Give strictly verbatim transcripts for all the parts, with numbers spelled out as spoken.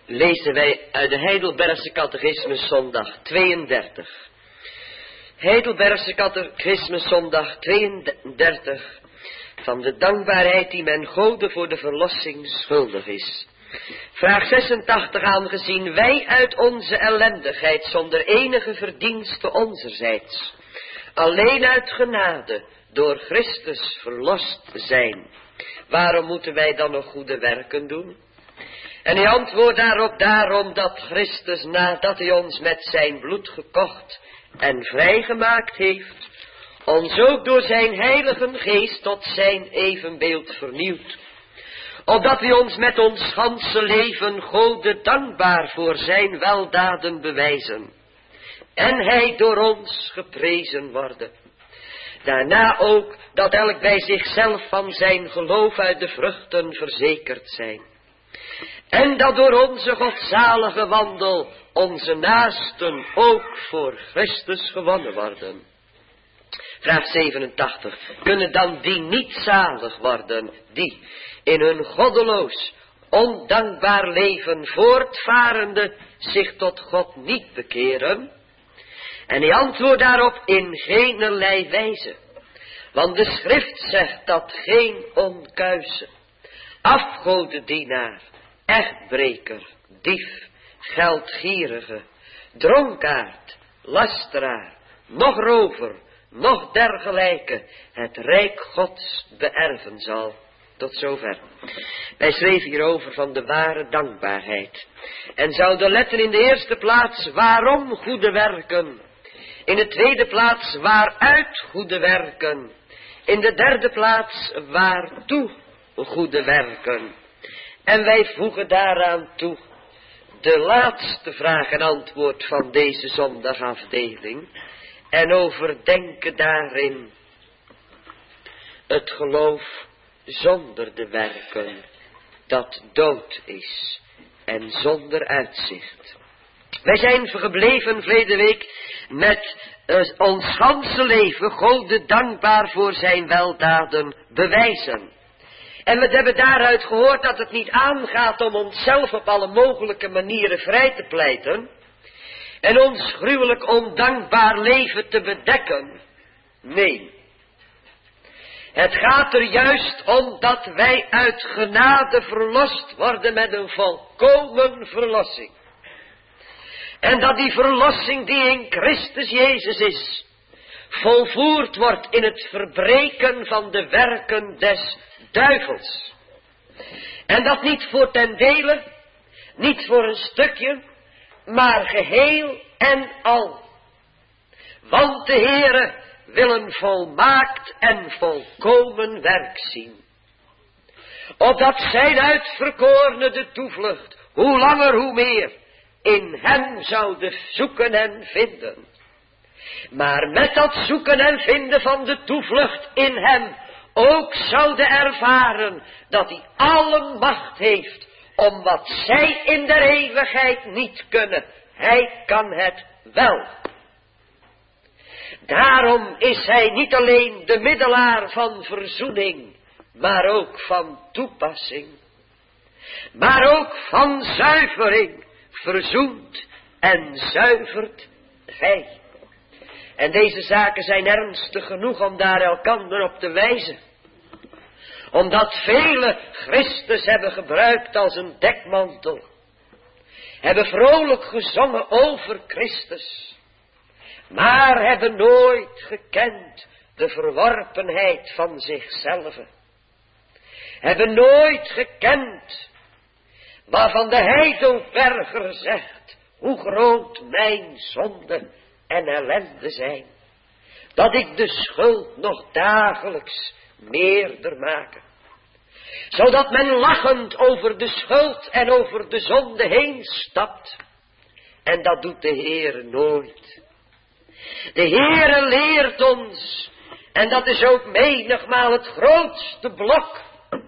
lezen wij uit de Heidelbergse Catechismus zondag tweeëndertig. Heidelbergse Catechismus zondag tweeëndertig, van de dankbaarheid die men Gode voor de verlossing schuldig is. Vraag zesentachtig, aangezien wij uit onze ellendigheid zonder enige verdienste onzerzijds, alleen uit genade door Christus verlost zijn, waarom moeten wij dan nog goede werken doen? En hij antwoordt daarop, daarom dat Christus, nadat hij ons met zijn bloed gekocht en vrijgemaakt heeft, ons ook door zijn heilige geest tot zijn evenbeeld vernieuwt, opdat we ons met ons ganse leven Gode dankbaar voor zijn weldaden bewijzen, en hij door ons geprezen worden. Daarna ook dat elk bij zichzelf van zijn geloof uit de vruchten verzekerd zijn. En dat door onze godzalige wandel onze naasten ook voor Christus gewonnen worden. Vraag zevenentachtig. Kunnen dan die niet zalig worden, die in hun goddeloos, ondankbaar leven voortvarende zich tot God niet bekeren? En hij antwoordt daarop in geenerlei wijze. Want de schrift zegt dat geen onkuise, afgodendienaar, echtbreker, dief, geldgierige, dronkaard, lasteraar, nog rover, nog dergelijke het rijk Gods beërven zal. Tot zover. Wij schreven hierover van de ware dankbaarheid. En zouden letten in de eerste plaats waarom goede werken. In de tweede plaats waaruit goede werken. In de derde plaats waartoe goede werken. En wij voegen daaraan toe de laatste vraag en antwoord van deze zondagafdeling. En overdenken daarin het geloof zonder de werken, dat dood is en zonder uitzicht. Wij zijn gebleven verleden week met uh, ons ganse leven Gode dankbaar voor zijn weldaden bewijzen. En we hebben daaruit gehoord dat het niet aangaat om onszelf op alle mogelijke manieren vrij te pleiten en ons gruwelijk ondankbaar leven te bedekken. Nee. Het gaat er juist om dat wij uit genade verlost worden met een volkomen verlossing. En dat die verlossing die in Christus Jezus is, volvoerd wordt in het verbreken van de werken des duivels. En dat niet voor ten dele, niet voor een stukje, maar geheel en al. Want de Heere wil een volmaakt en volkomen werk zien. Opdat zijn uitverkorene de toevlucht, hoe langer hoe meer, in hem zouden zoeken en vinden. Maar met dat zoeken en vinden van de toevlucht in hem, ook zouden ervaren dat hij alle macht heeft om wat zij in der eeuwigheid niet kunnen. Hij kan het wel. Daarom is hij niet alleen de middelaar van verzoening, maar ook van toepassing. Maar ook van zuivering, verzoent en zuivert hij. En deze zaken zijn ernstig genoeg om daar elkander op te wijzen. Omdat velen Christus hebben gebruikt als een dekmantel. Hebben vrolijk gezongen over Christus. Maar hebben nooit gekend de verworpenheid van zichzelf. Hebben nooit gekend waarvan de heidelberger zegt, hoe groot mijn zonde en ellende zijn, dat ik de schuld nog dagelijks meerder maken. Zodat men lachend over de schuld en over de zonde heen stapt. En dat doet de Heere nooit. De Heere leert ons, en dat is ook menigmaal het grootste blok,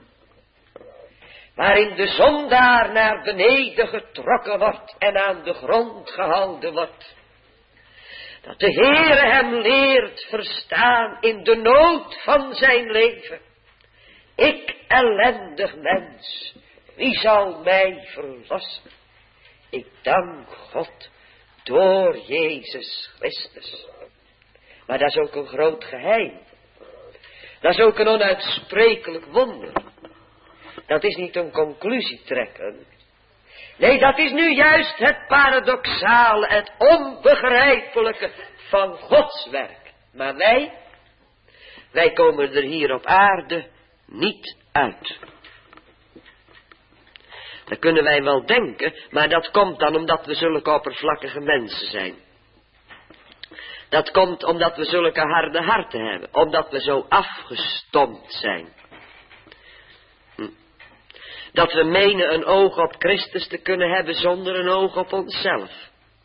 waarin de zondaar naar beneden getrokken wordt en aan de grond gehouden wordt. Dat de Heere hem leert verstaan in de nood van zijn leven. Ik ellendig mens, wie zal mij verlossen? Ik dank God door Jezus Christus. Maar dat is ook een groot geheim. Dat is ook een onuitsprekelijk wonder. Dat is niet een conclusie trekken. Nee, dat is nu juist het paradoxale, het onbegrijpelijke van Gods werk. Maar wij, wij komen er hier op aarde niet uit. Dat kunnen wij wel denken, maar dat komt dan omdat we zulke oppervlakkige mensen zijn. Dat komt omdat we zulke harde harten hebben, omdat we zo afgestompt zijn. Hm. Dat we menen een oog op Christus te kunnen hebben zonder een oog op onszelf.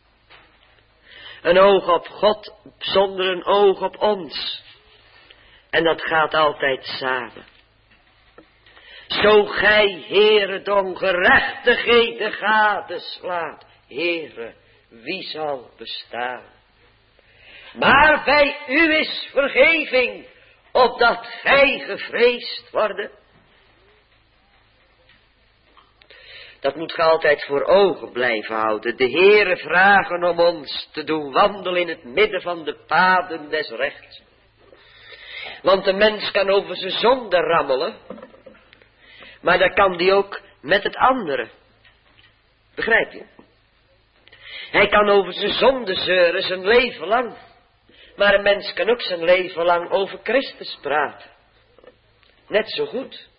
Een oog op God zonder een oog op ons. En dat gaat altijd samen. Zo gij, Heere, de ongerechtigheden gadeslaat, Heere, wie zal bestaan? Maar bij u is vergeving, opdat gij gevreesd worden. Dat moet ge altijd voor ogen blijven houden. De Heere vragen om ons te doen wandelen in het midden van de paden des rechts. Want de mens kan over zijn zonde rammelen, maar dat kan die ook met het andere. Begrijp je? Hij kan over zijn zonde zeuren zijn leven lang. Maar een mens kan ook zijn leven lang over Christus praten. Net zo goed.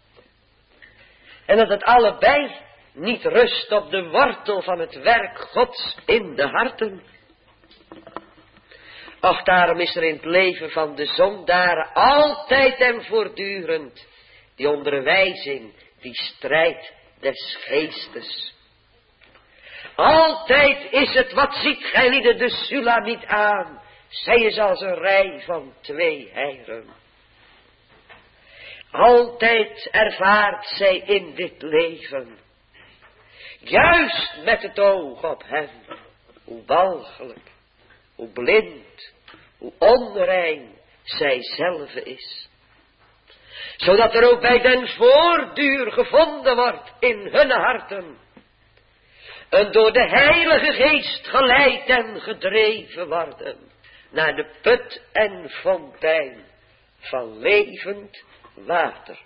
En dat het allebei niet rust op de wortel van het werk Gods in de harten. Och, daarom is er in het leven van de zondaren altijd en voortdurend die onderwijzing, die strijd des geestes. Altijd is het, wat ziet gij lieden de Sulamiet aan? Zij is als een rij van twee heiren. Altijd ervaart zij in dit leven, juist met het oog op hem, hoe walgelijk, hoe blind, hoe onrein zij zelf is. Zodat er ook bij den voortduur gevonden wordt in hun harten een door de Heilige Geest geleid en gedreven worden naar de put en fontein van levend water.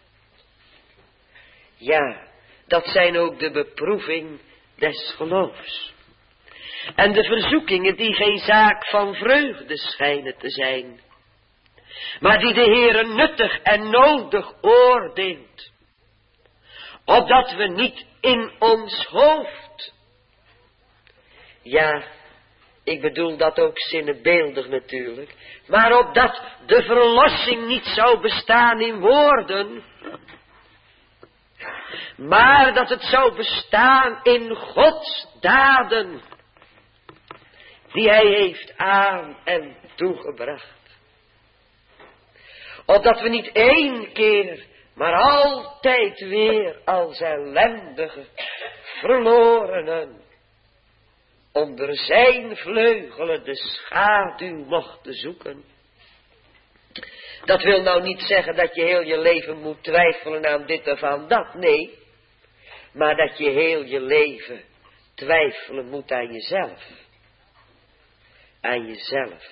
Ja, dat zijn ook de beproeving des geloofs. En de verzoekingen die geen zaak van vreugde schijnen te zijn, maar die de Heere nuttig en nodig oordeelt, opdat we niet in ons hoofd, ja, ik bedoel dat ook zinnebeeldig natuurlijk, maar opdat de verlossing niet zou bestaan in woorden, maar dat het zou bestaan in Gods daden, die hij heeft aan en toegebracht. Opdat we niet één keer, maar altijd weer als ellendige, verlorenen, onder zijn vleugelen de schaduw mochten zoeken. Dat wil nou niet zeggen dat je heel je leven moet twijfelen aan dit of aan dat, nee. Maar dat je heel je leven twijfelen moet aan jezelf. Aan jezelf.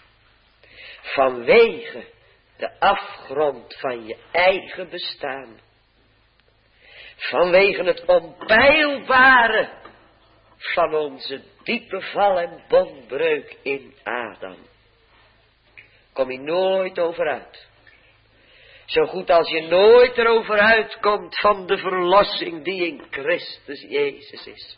Vanwege de afgrond van je eigen bestaan. Vanwege het onpeilbare van onze diepe val en bondbreuk in Adam. Kom je nooit over uit. Zo goed als je nooit erover uitkomt van de verlossing die in Christus Jezus is.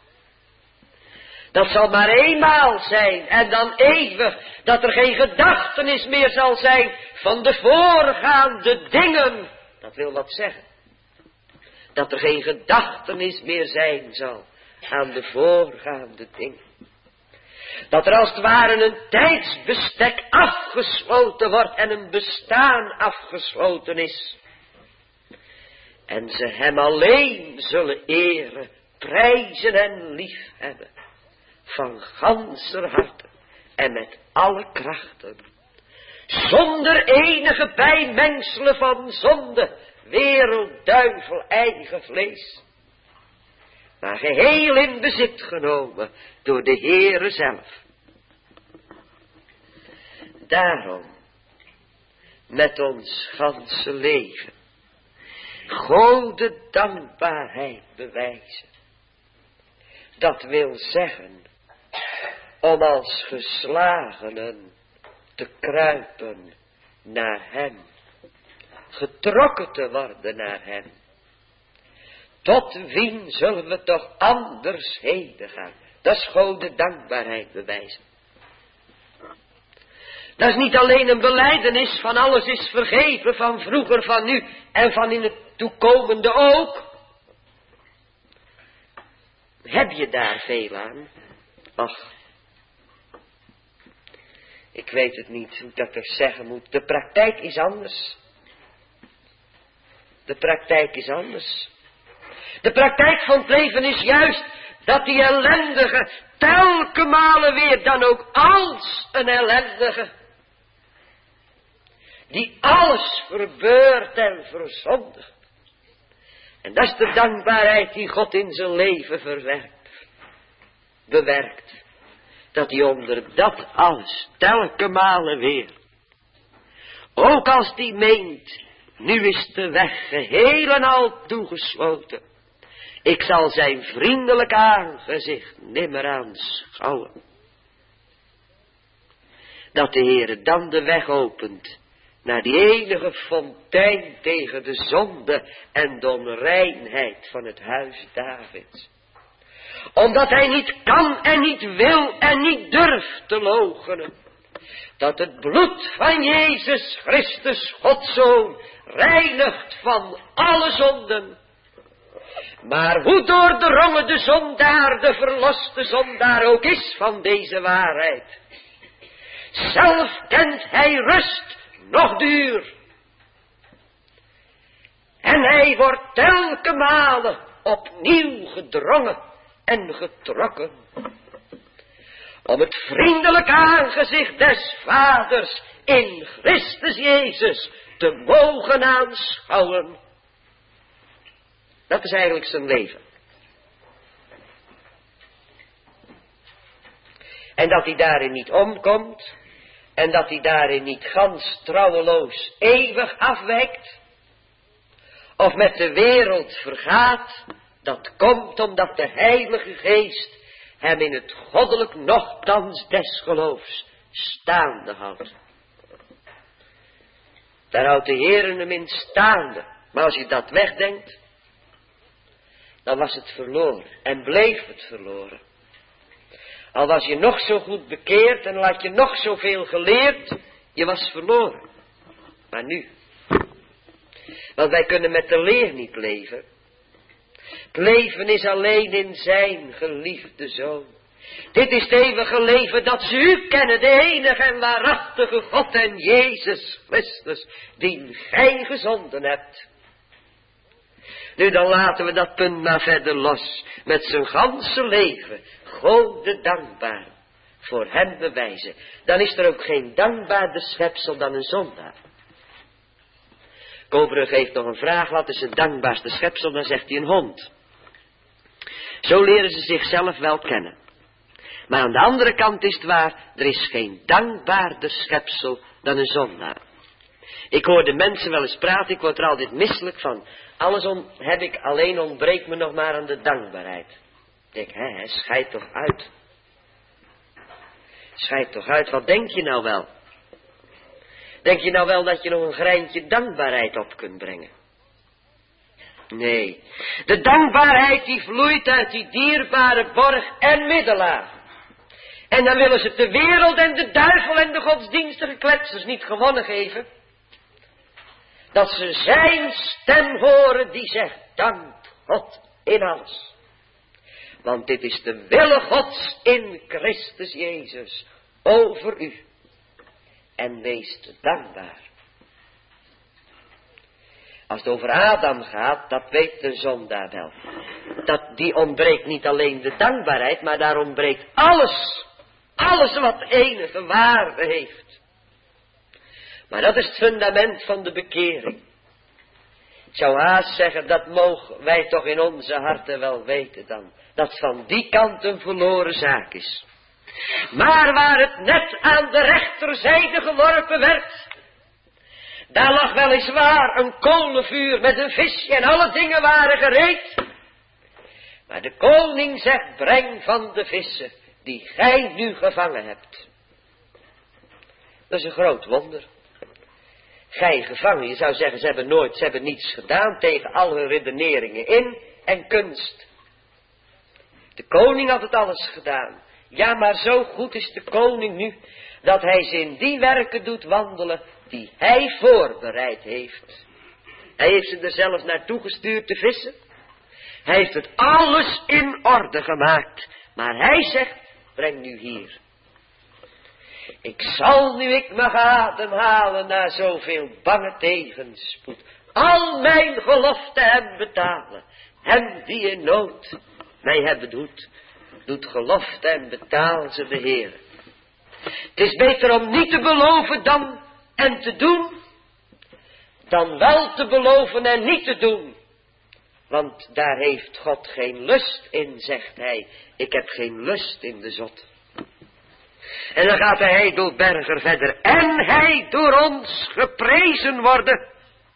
Dat zal maar eenmaal zijn en dan eeuwig, dat er geen gedachtenis meer zal zijn van de voorgaande dingen. Dat wil wat zeggen. Dat er geen gedachtenis meer zijn zal aan de voorgaande dingen. Dat er als het ware een tijdsbestek afgesloten wordt en een bestaan afgesloten is. En ze hem alleen zullen eren, prijzen en lief hebben. Van ganser harte en met alle krachten. Zonder enige bijmengselen van zonde, wereld, duivel, eigen vlees. maar geheel in bezit genomen door de Heere zelf. Daarom, met ons ganse leven, Gode dankbaarheid bewijzen. Dat wil zeggen, om als geslagenen te kruipen naar hem, getrokken te worden naar hem. Tot wien zullen we toch anders heen gaan? Dat is Gode dankbaarheid bewijzen. Dat is niet alleen een belijdenis van alles is vergeven, van vroeger, van nu en van in het toekomende ook. Heb je daar veel aan? Ach, ik weet het niet hoe ik dat er zeggen moet. De praktijk is anders. De praktijk is anders. De praktijk van het leven is juist dat die ellendige telke malen weer dan ook als een ellendige, die alles verbeurt en verzondigt. En dat is de dankbaarheid die God in zijn leven verwerkt, bewerkt. Dat hij onder dat alles, telke malen weer, ook als die meent, nu is de weg geheel en al toegesloten, ik zal zijn vriendelijk aangezicht nimmer aanschouwen. Dat de Heere dan de weg opent naar die enige fontein tegen de zonde en de onreinheid van het huis Davids. Omdat hij niet kan en niet wil en niet durft te loochenen. Dat het bloed van Jezus Christus, Gods Zoon, reinigt van alle zonden. Maar hoe doordrongen de zondaar, de verloste zondaar ook is van deze waarheid. Zelf kent hij rust nog duur. En hij wordt telke malen opnieuw gedrongen en getrokken. Om het vriendelijk aangezicht des Vaders in Christus Jezus te mogen aanschouwen. Dat is eigenlijk zijn leven. En dat hij daarin niet omkomt. En dat hij daarin niet gans trouweloos eeuwig afwijkt. Of met de wereld vergaat. Dat komt omdat de Heilige Geest hem in het goddelijk nochtans des geloofs staande houdt. Daar houdt de Heere hem in staande. Maar als je dat wegdenkt, dan was het verloren en bleef het verloren. Al was je nog zo goed bekeerd en al had je nog zoveel geleerd, je was verloren. Maar nu, want wij kunnen met de leer niet leven. Het leven is alleen in zijn geliefde Zoon. Dit is het eeuwige leven dat ze u kennen, de enige en waarachtige God en Jezus Christus, die gij gezonden hebt. Nu dan laten we dat punt maar verder los, met zijn ganse leven, Gode dankbaar, voor hem bewijzen. Dan is er ook geen dankbaarder schepsel dan een zondaar. Koolbrug heeft nog een vraag, wat is het dankbaarste schepsel? Dan zegt hij een hond. Zo leren ze zichzelf wel kennen. Maar aan de andere kant is het waar, er is geen dankbaarder schepsel dan een zondaar. Ik hoor de mensen wel eens praten, ik word er altijd misselijk van. Alles om, heb ik, alleen ontbreekt me nog maar aan de dankbaarheid. Ik denk, hè, scheid toch uit. Scheid toch uit, wat denk je nou wel? Denk je nou wel dat je nog een greintje dankbaarheid op kunt brengen? Nee, de dankbaarheid die vloeit uit die dierbare borg en middelaar. En dan willen ze de wereld en de duivel en de godsdienstige kletsers niet gewonnen geven. Dat ze zijn stem horen die zegt, dank God in alles. Want dit is de wille Gods in Christus Jezus over u. En wees dankbaar. Als het over Adam gaat, dat weet de zondaar wel. Dat die ontbreekt niet alleen de dankbaarheid, maar daar ontbreekt alles. Alles wat enige waarde heeft. Maar dat is het fundament van de bekering. Ik zou haast zeggen, dat mogen wij toch in onze harten wel weten dan. Dat van die kant een verloren zaak is. Maar waar het net aan de rechterzijde geworpen werd, daar lag weliswaar een kolenvuur met een visje en alle dingen waren gereed. Maar de koning zegt, breng van de vissen die gij nu gevangen hebt. Dat is een groot wonder. Gij gevangen, je zou zeggen, ze hebben nooit, ze hebben niets gedaan tegen al hun redeneringen in en kunst. De koning had het alles gedaan. Ja, maar zo goed is de koning nu, dat hij ze in die werken doet wandelen die hij voorbereid heeft. Hij heeft ze er zelf naartoe gestuurd te vissen. Hij heeft het alles in orde gemaakt. Maar hij zegt, breng nu hier. Ik zal nu ik mag ademhalen na zoveel bange tegenspoed. Al mijn gelofte hem betalen. Hem die in nood mij hebben doet. Doet gelofte en betaal ze de Heer. Het is beter om niet te beloven dan en te doen. Dan wel te beloven en niet te doen. Want daar heeft God geen lust in, zegt hij. Ik heb geen lust in de zot. En dan gaat de Heidelberger verder. En hij door ons geprezen worden.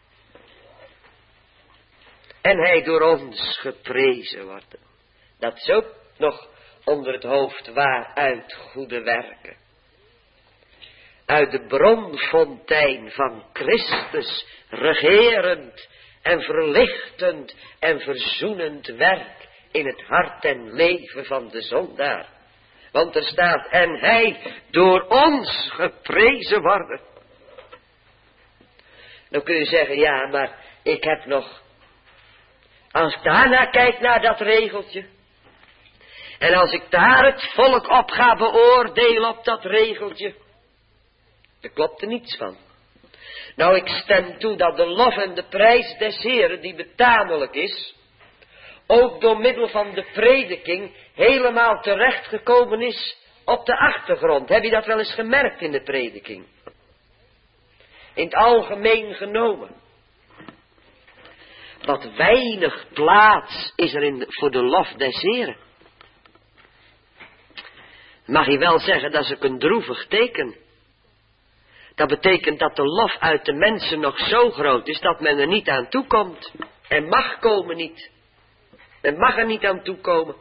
En hij door ons geprezen worden. Dat is ook nog onder het hoofd waaruit goede werken. Uit de bronfontein van Christus regerend en verlichtend en verzoenend werk in het hart en leven van de zondaar. Want er staat, en hij door ons geprezen worden. Dan kun je zeggen, ja, maar ik heb nog, als ik daarna kijk naar dat regeltje, en als ik daar het volk op ga beoordelen op dat regeltje, daar klopt er niets van. Nou, ik stem toe dat de lof en de prijs des Heren, die betamelijk is, ook door middel van de prediking helemaal terechtgekomen is op de achtergrond. Heb je dat wel eens gemerkt in de prediking? In het algemeen genomen. Wat weinig plaats is er in, voor de lof des Heren. Mag je wel zeggen, dat is ook een droevig teken. Dat betekent dat de lof uit de mensen nog zo groot is dat men er niet aan toekomt. En mag komen niet. Men mag er niet aan toekomen.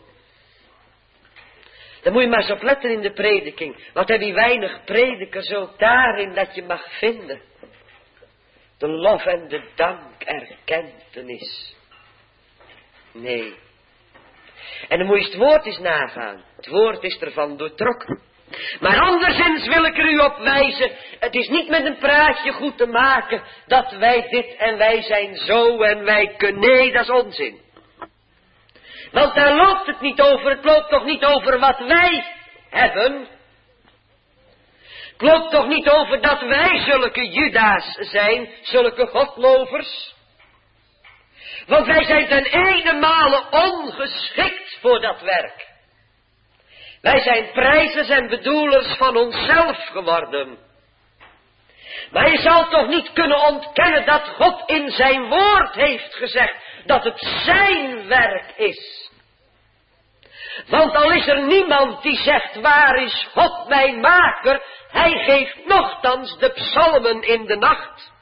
Dan moet je maar eens op letten in de prediking. Wat heb je weinig predikers ook daarin dat je mag vinden. De lof en de dank erkentenis. Nee. En dan moet je het woord eens nagaan. Het woord is ervan doortrokken. Maar anderszins wil ik er u op wijzen. Het is niet met een praatje goed te maken. Dat wij dit en wij zijn zo en wij kunnen. Nee, dat is onzin. Want daar loopt het niet over. Het loopt toch niet over wat wij hebben. Het loopt toch niet over dat wij zulke Juda's zijn. Zulke godlovers. Want wij zijn ten ene male ongeschikt voor dat werk. Wij zijn prijzers en bedoelers van onszelf geworden. Maar je zal toch niet kunnen ontkennen dat God in zijn woord heeft gezegd dat het zijn werk is. Want al is er niemand die zegt, waar is God mijn maker? Hij geeft nochtans de psalmen in de nacht.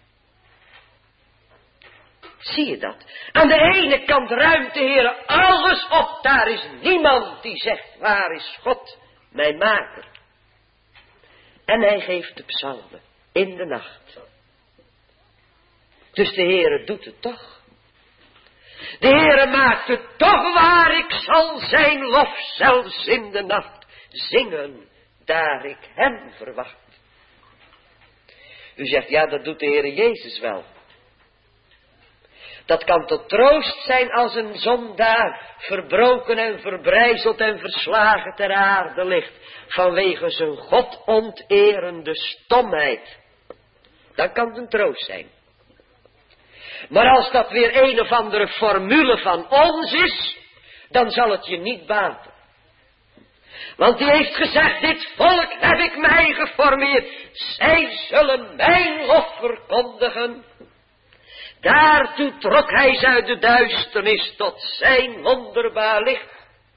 Zie je dat? Aan de ene kant ruimt de Heer alles op. Daar is niemand die zegt, waar is God, mijn maker? En hij geeft de psalmen in de nacht. Dus de Heer doet het toch. De Heer maakt het toch waar. Ik zal zijn lof zelfs in de nacht zingen, daar ik hem verwacht. U zegt, ja, dat doet de Heer Jezus wel. Dat kan tot troost zijn als een zondaar verbroken en verbrijzeld en verslagen ter aarde ligt vanwege zijn godonterende stomheid. Dan kan het een troost zijn. Maar als dat weer een of andere formule van ons is, dan zal het je niet baten. Want die heeft gezegd, dit volk heb ik mij geformeerd. Zij zullen mijn lof verkondigen. Daartoe trok hij ze uit de duisternis tot zijn wonderbaar licht.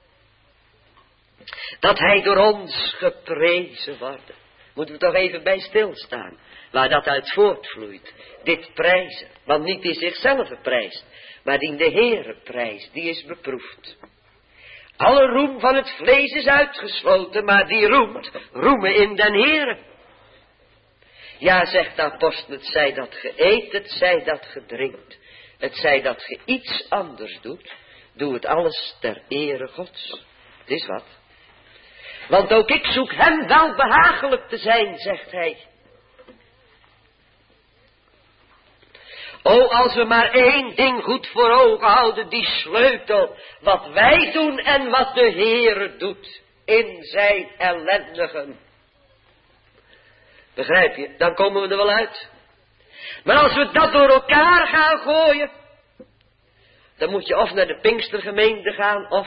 Dat hij door ons geprezen wordt. Moeten we toch even bij stilstaan. Waar dat uit voortvloeit. Dit prijzen. Want niet die zichzelf prijst. Maar die de Heere prijst. Die is beproefd. Alle roem van het vlees is uitgesloten. Maar die roemt. Roemen in den Heere. Ja, zegt de apostel. Het zij dat ge eet. Het zij dat ge drinkt. Het zij dat ge iets anders doet. Doe het alles ter ere Gods. Het is wat. Want ook ik zoek hem wel behagelijk te zijn, zegt hij. O, als we maar één ding goed voor ogen houden, die sleutel. Wat wij doen en wat de Heere doet in zijn ellendigen. Begrijp je? Dan komen we er wel uit. Maar als we dat door elkaar gaan gooien, dan moet je of naar de Pinkstergemeente gaan, of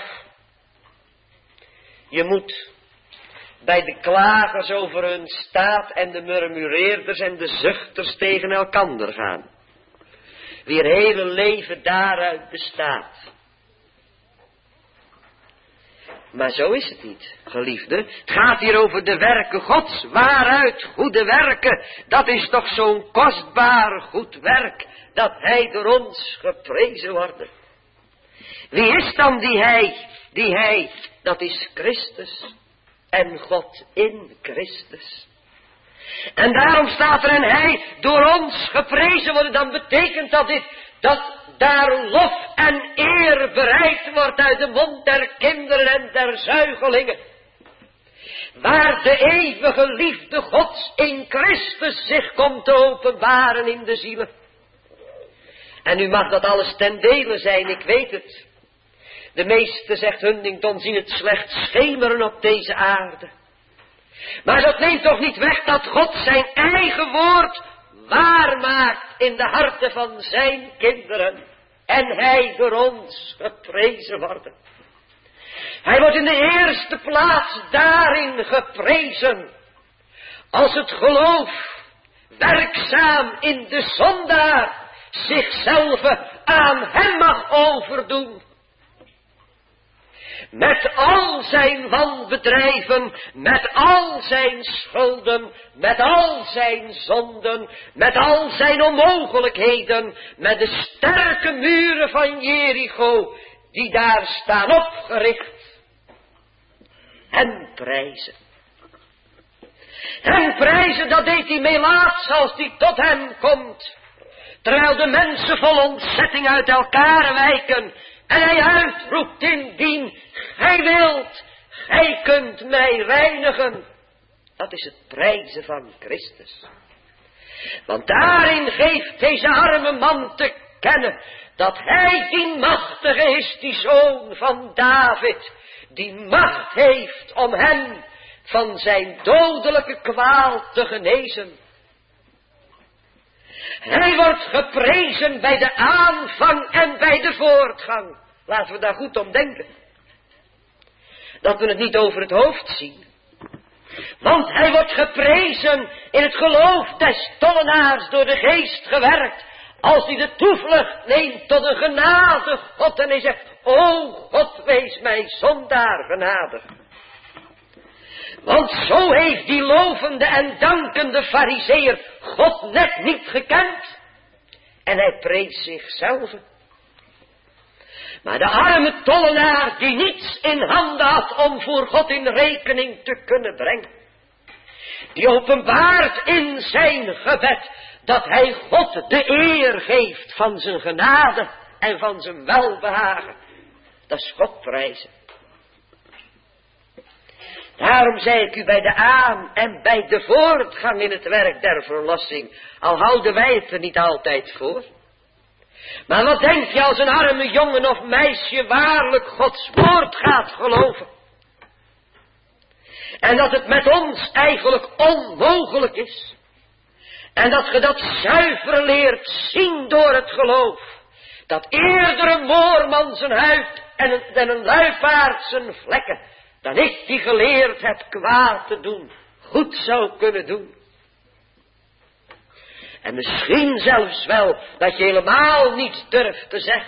je moet bij de klagers over hun staat en de murmureerders en de zuchters tegen elkander gaan. Wier hele leven daaruit bestaat. Maar zo is het niet, geliefde. Het gaat hier over de werken Gods. Waaruit goede werken? Dat is toch zo'n kostbaar goed werk, dat hij door ons geprezen wordt. Wie is dan die hij? Die hij, dat is Christus. En God in Christus. En daarom staat er en hij door ons geprezen worden. Dan betekent dat dit, dat daar lof en eer bereikt wordt uit de mond der kinderen en der zuigelingen. Waar de eeuwige liefde Gods in Christus zich komt te openbaren in de zielen. En nu mag dat alles ten dele zijn, ik weet het. De meeste, zegt Huntington, zien het slecht schemeren op deze aarde. Maar dat neemt toch niet weg dat God zijn eigen woord waar maakt in de harten van zijn kinderen. En hij door ons geprezen wordt. Hij wordt in de eerste plaats daarin geprezen. Als het geloof werkzaam in de zondaar zichzelf aan hem mag overdoen. Met al zijn wanbedrijven, met al zijn schulden, met al zijn zonden, met al zijn onmogelijkheden, met de sterke muren van Jericho, die daar staan opgericht. Hem prijzen. Hem prijzen, dat deed hij melaats als hij tot hem komt. Terwijl de mensen vol ontzetting uit elkaar wijken. En hij uitroept indien gij wilt, gij kunt mij reinigen. Dat is het prijzen van Christus. Want daarin geeft deze arme man te kennen dat hij die machtige is, die zoon van David, die macht heeft om hem van zijn dodelijke kwaal te genezen. Hij wordt geprezen bij de aanvang en bij de voortgang. Laten we daar goed om denken. Dat we het niet over het hoofd zien. Want hij wordt geprezen in het geloof des tollenaars door de geest gewerkt. Als hij de toevlucht neemt tot een genade God en hij zegt, o God, wees mij zondaar genadig. Want zo heeft die lovende en dankende farizeeër God net niet gekend. En hij prees zichzelf. Maar de arme tollenaar die niets in handen had om voor God in rekening te kunnen brengen. Die openbaart in zijn gebed dat hij God de eer geeft van zijn genade en van zijn welbehagen. Dat is God prijzen. Daarom zei ik u bij de aan- en bij de voortgang in het werk der verlossing, al houden wij het er niet altijd voor. Maar wat denk je als een arme jongen of meisje waarlijk Gods woord gaat geloven? En dat het met ons eigenlijk onmogelijk is. En dat je dat zuiver leert zien door het geloof. Dat eerder een moorman zijn huid en een, en een luipaard zijn vlekken, dan ik die geleerd heb kwaad te doen, goed zou kunnen doen. En misschien zelfs wel dat je helemaal niets durft te zeggen.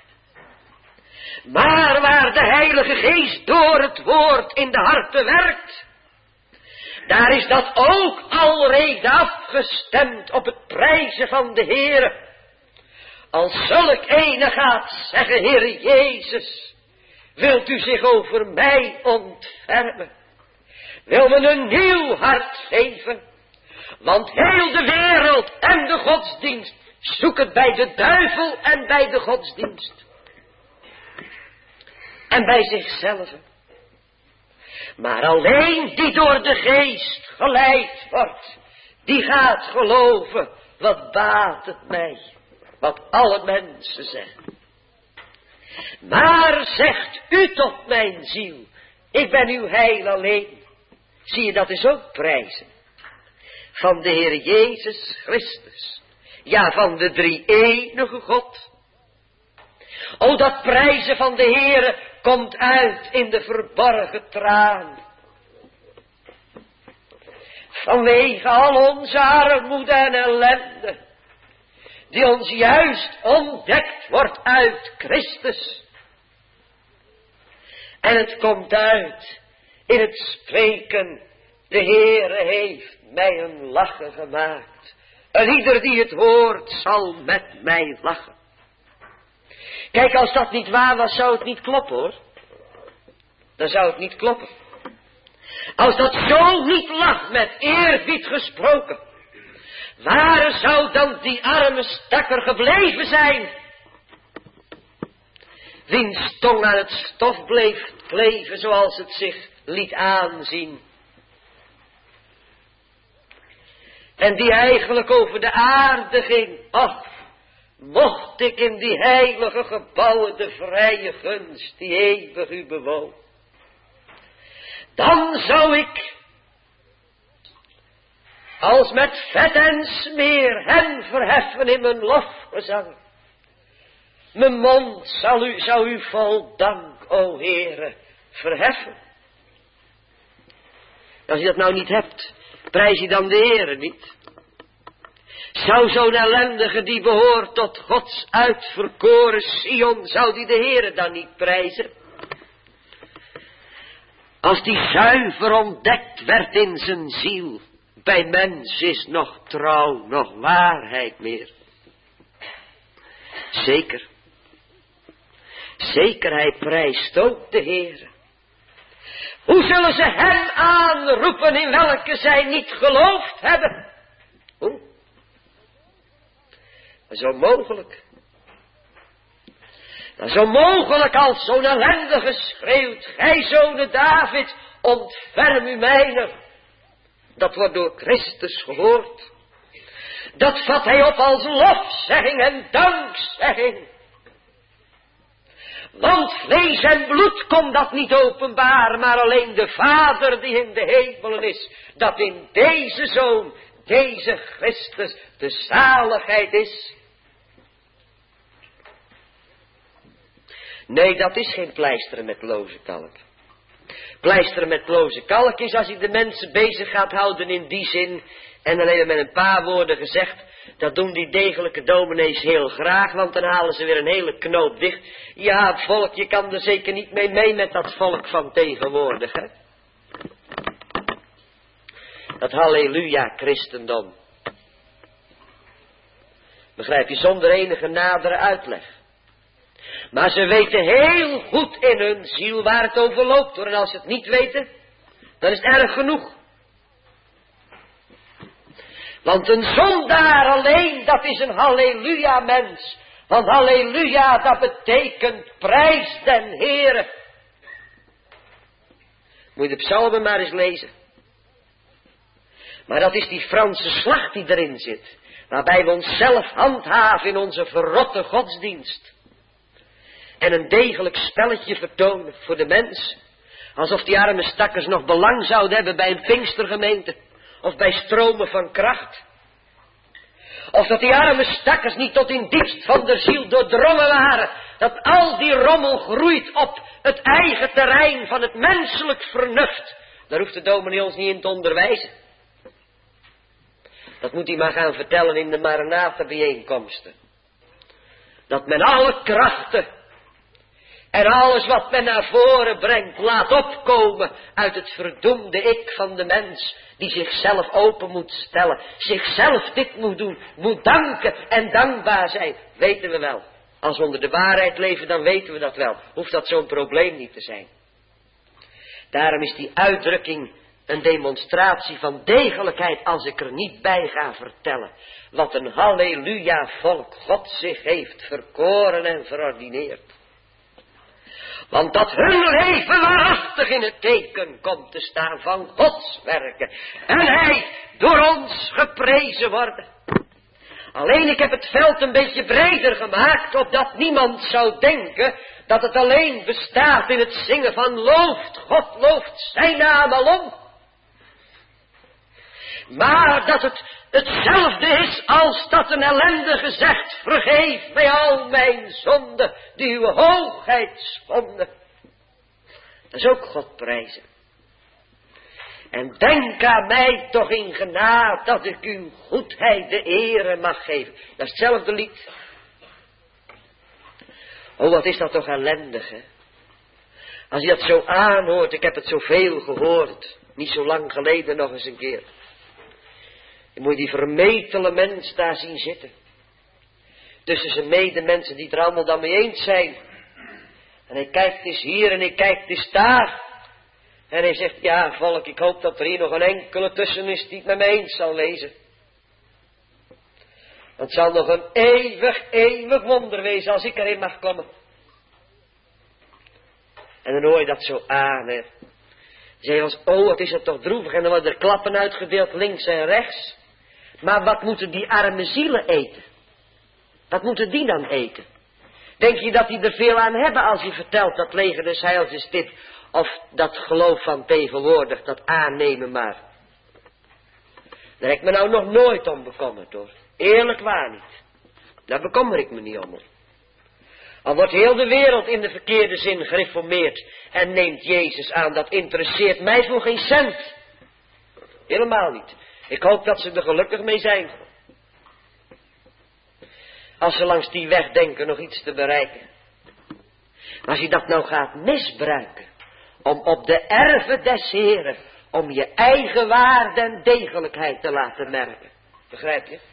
Maar waar de Heilige Geest door het woord in de harten werkt, daar is dat ook alreeds afgestemd op het prijzen van de Heere. Als zulk ene gaat zeggen, Heere Jezus, wilt u zich over mij ontfermen? Wil me een nieuw hart geven? Want heel de wereld en de godsdienst zoeken bij de duivel en bij de godsdienst. En bij zichzelf. Maar alleen die door de geest geleid wordt, die gaat geloven, wat baat het mij, wat alle mensen zeggen. Maar zegt u tot mijn ziel, ik ben uw heil alleen. Zie je, dat is ook prijzen. Van de Heer Jezus Christus. Ja, van de drie-enige God. O, dat prijzen van de Heere komt uit in de verborgen traan. Vanwege al onze armoede en ellende, die ons juist ontdekt wordt uit Christus. En het komt uit in het spreken, de Heere heeft mij een lachen gemaakt. En ieder die het hoort zal met mij lachen. Kijk, als dat niet waar was, zou het niet kloppen, hoor. Dan zou het niet kloppen. Als dat zo niet lag, met eerbied gesproken, waar zou dan die arme stakker gebleven zijn? Wiens tong aan het stof bleef kleven, zoals het zich liet aanzien. En die eigenlijk over de aarde ging. Och, mocht ik in die heilige gebouwen de vrije gunst die eeuwig u bewoont. Dan zou ik, als met vet en smeer, hen verheffen in mijn lofgezang. Mijn mond zal u, zou u vol dank, o Heere, verheffen. Als je dat nou niet hebt, prijs je dan de Heere niet? Zou zo'n ellendige die behoort tot Gods uitverkoren Sion, zou die de Heere dan niet prijzen? Als die zuiver ontdekt werd in zijn ziel, bij mens is nog trouw, nog waarheid meer. Zeker. Zeker, hij prijst ook de Heere. Hoe zullen ze hem aanroepen in welke zij niet geloofd hebben? Hoe? Dat is onmogelijk. Dat is onmogelijk als zo'n ellendige schreeuwt, gij zonen David, ontferm u mijner. Dat wordt door Christus gehoord. Dat vat hij op als lofzegging en dankzegging. Want vlees en bloed kon dat niet openbaar, maar alleen de Vader die in de hemelen is, dat in deze Zoon, deze Christus, de zaligheid is. Nee, dat is geen pleisteren met loze kalk. Pleisteren met loze kalk is als hij de mensen bezig gaat houden in die zin, en dan even met een paar woorden gezegd, dat doen die degelijke dominees heel graag, want dan halen ze weer een hele knoop dicht. Ja, het volk, je kan er zeker niet mee mee met dat volk van tegenwoordig, hè. Dat halleluja christendom. Begrijp je, zonder enige nadere uitleg. Maar ze weten heel goed in hun ziel waar het over loopt, hoor. En als ze het niet weten, dan is het erg genoeg. Want een zondaar alleen, dat is een halleluja mens. Want halleluja, dat betekent prijs den Heere. Moet je de psalmen maar eens lezen. Maar dat is die Franse slag die erin zit. Waarbij we onszelf handhaven in onze verrotte godsdienst. En een degelijk spelletje vertonen voor de mens. Alsof die arme stakkers nog belang zouden hebben bij een Pinkstergemeente. Of bij stromen van kracht. Of dat die arme stakkers niet tot in diepst van de ziel doordrongen waren. Dat al die rommel groeit op het eigen terrein van het menselijk vernuft. Daar hoeft de dominee ons niet in te onderwijzen. Dat moet hij maar gaan vertellen in de Maranatha bijeenkomsten. Dat men alle krachten en alles wat men naar voren brengt laat opkomen uit het verdoemde ik van de mens. Die zichzelf open moet stellen. Zichzelf dit moet doen. Moet danken en dankbaar zijn. Weten we wel. Als we onder de waarheid leven, dan weten we dat wel. Hoeft dat zo'n probleem niet te zijn. Daarom is die uitdrukking een demonstratie van degelijkheid als ik er niet bij ga vertellen. Wat een halleluja volk God zich heeft verkoren en verordineerd. Want dat hun leven waarachtig in het teken komt te staan van Gods werken. En hij door ons geprezen worden. Alleen ik heb het veld een beetje breder gemaakt, opdat niemand zou denken dat het alleen bestaat in het zingen van looft God, looft zijn naam alom. Maar dat het hetzelfde is als dat een ellendige zegt, vergeef mij al mijn zonden, die uw hoogheid schonden. Dat is ook God prijzen. En denk aan mij toch in genade, dat ik uw goedheid de ere mag geven. Dat is hetzelfde lied. Oh, wat is dat toch ellendig, hè? Als je dat zo aanhoort, ik heb het zoveel gehoord, niet zo lang geleden nog eens een keer. Je moet die vermetele mens daar zien zitten. Tussen zijn medemensen die het er allemaal dan mee eens zijn. En hij kijkt eens hier en hij kijkt eens daar. En hij zegt, ja volk, ik hoop dat er hier nog een enkele tussen is die het met mij eens zal lezen. Het zal nog een eeuwig, eeuwig wonder wezen als ik erin mag komen. En dan hoor je dat zo aan, hè. Zeg je als, oh wat is het toch droevig. En dan worden er klappen uitgedeeld links en rechts. Maar wat moeten die arme zielen eten? Wat moeten die dan eten? Denk je dat die er veel aan hebben als je vertelt dat leger des heils is dit, of dat geloof van tegenwoordig, dat aannemen maar. Daar heb ik me nou nog nooit om bekommerd hoor. Eerlijk waar niet. Daar bekommer ik me niet om. Al wordt heel de wereld in de verkeerde zin gereformeerd en neemt Jezus aan, dat interesseert mij voor geen cent. Helemaal niet. Ik hoop dat ze er gelukkig mee zijn. Als ze langs die weg denken nog iets te bereiken. Maar als je dat nou gaat misbruiken, om op de erven des Heren, om je eigen waarde en degelijkheid te laten merken. Begrijp je?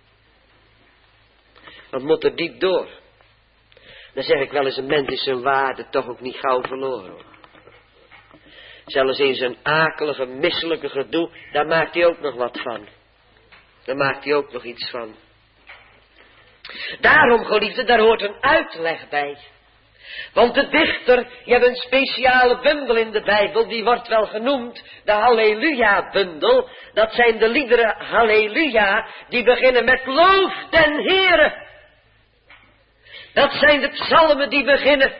Want moet er diep door. Dan zeg ik wel eens, een mens is zijn waarde toch ook niet gauw verloren. Hoor. Zelfs in zijn akelige, misselijke gedoe, daar maakt hij ook nog wat van. Daar maakt hij ook nog iets van. Daarom, geliefde, daar hoort een uitleg bij. Want de dichter, je hebt een speciale bundel in de Bijbel, die wordt wel genoemd de Halleluja-bundel. Dat zijn de liederen Halleluja, die beginnen met loof den Heere. Dat zijn de psalmen die beginnen.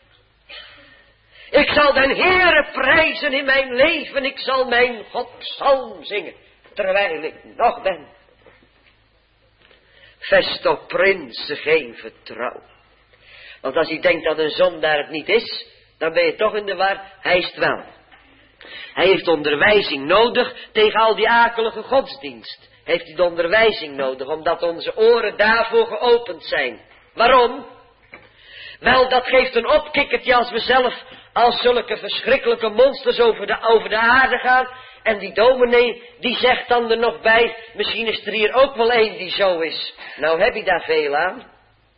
Ik zal den Heere prijzen in mijn leven, ik zal mijn God psalm zingen, terwijl ik nog ben. Vest op prinsen geen vertrouwen. Want als je denkt dat een zondaar het niet is, dan ben je toch in de war, hij is het wel. Hij heeft onderwijzing nodig tegen al die akelige godsdienst. Heeft hij de onderwijzing nodig, omdat onze oren daarvoor geopend zijn. Waarom? Wel, dat geeft een opkikkertje als we zelf als zulke verschrikkelijke monsters over de, over de aarde gaan. En die dominee, die zegt dan er nog bij, misschien is er hier ook wel één die zo is. Nou heb je daar veel aan.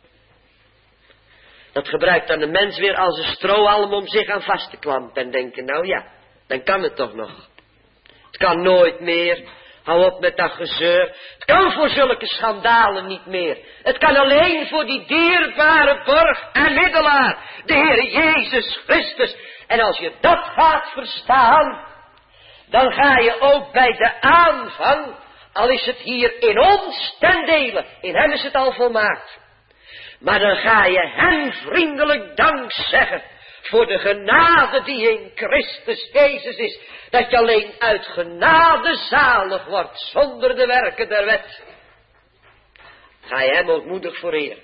Dat gebruikt dan de mens weer als een strohalm om zich aan vast te klampen. En denken, nou ja, dan kan het toch nog. Het kan nooit meer. Hou op met dat gezeur. Het kan voor zulke schandalen niet meer. Het kan alleen voor die dierbare borg en middelaar, de Heer Jezus Christus. En als je dat gaat verstaan, dan ga je ook bij de aanvang, al is het hier in ons ten dele, in hem is het al volmaakt. Maar dan ga je hem vriendelijk dank zeggen voor de genade die in Christus Jezus is. Dat je alleen uit genade zalig wordt, zonder de werken der wet. Ga je hem ootmoedig voor eer.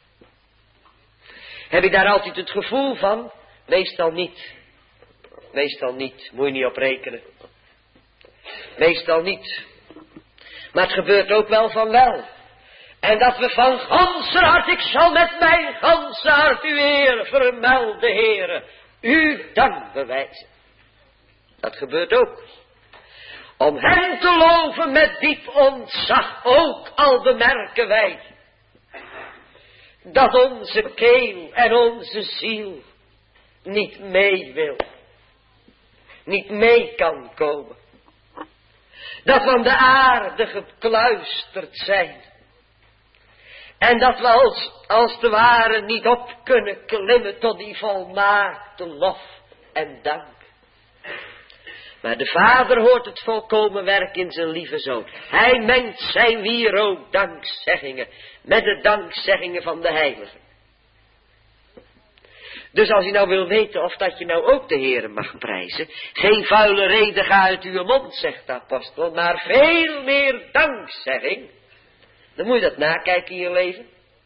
Heb je daar altijd het gevoel van? Meestal niet. Meestal niet, moet je niet op rekenen. Meestal niet. Maar het gebeurt ook wel van wel. En dat we van ganse hart, ik zal met mijn ganse hart uw eer vermelden, Heere. U dank bewijzen. Dat gebeurt ook. Om hem te loven met diep ontzag, ook al bemerken wij dat onze keel en onze ziel niet mee wil. Niet mee kan komen. Dat we aan de aarde gekluisterd zijn. En dat we als, als het ware niet op kunnen klimmen tot die volmaakte lof en dank. Maar de Vader hoort het volkomen werk in zijn lieve Zoon. Hij mengt zijn wierook dankzeggingen met de dankzeggingen van de heiligen. Dus als je nou wil weten of dat je nou ook de Heere mag prijzen, geen vuile reden ga uit uw mond, zegt de apostel, maar veel meer dankzegging. Dan moet je dat nakijken in je leven.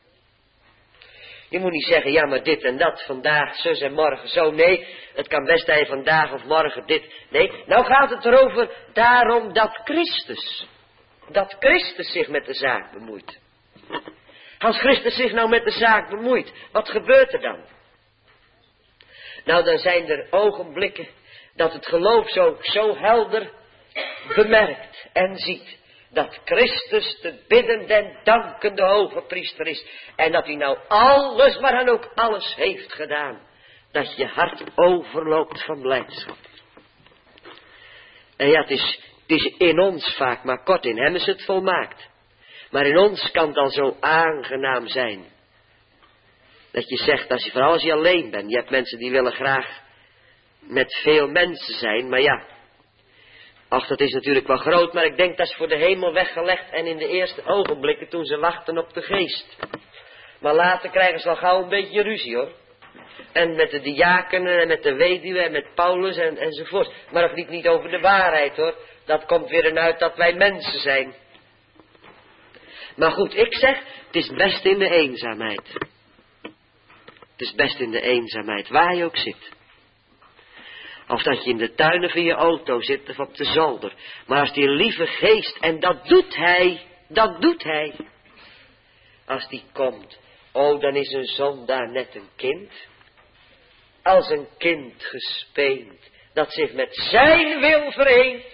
Je moet niet zeggen, ja maar dit en dat, vandaag, zus en morgen zo. Nee, het kan best hij vandaag of morgen dit. Nee, nou gaat het erover daarom dat Christus, dat Christus zich met de zaak bemoeit. Als Christus zich nou met de zaak bemoeit, wat gebeurt er dan? Nou, dan zijn er ogenblikken dat het geloof zo, zo helder bemerkt en ziet. Dat Christus de biddende en dankende hoge priester is. En dat hij nou alles, maar dan ook alles heeft gedaan. Dat je hart overloopt van blijdschap. En ja, het is, het is in ons vaak maar kort, in hem is het volmaakt. Maar in ons kan het al zo aangenaam zijn. Dat je zegt, als je, vooral als je alleen bent. Je hebt mensen die willen graag met veel mensen zijn, maar ja. Ach, dat is natuurlijk wel groot, maar ik denk dat is voor de hemel weggelegd en in de eerste ogenblikken toen ze wachten op de geest. Maar later krijgen ze al gauw een beetje ruzie hoor. En met de diakenen en met de weduwe en met Paulus en, enzovoort. Maar dat liep niet over de waarheid hoor. Dat komt weer een uit dat wij mensen zijn. Maar goed, ik zeg, het is best in de eenzaamheid. Het is best in de eenzaamheid, waar je ook zit. Of dat je in de tuinen van je auto zit of op de zolder. Maar als die lieve geest, en dat doet hij, dat doet hij. Als die komt, oh dan is een zondaar net een kind. Als een kind gespeend, dat zich met zijn wil vereent.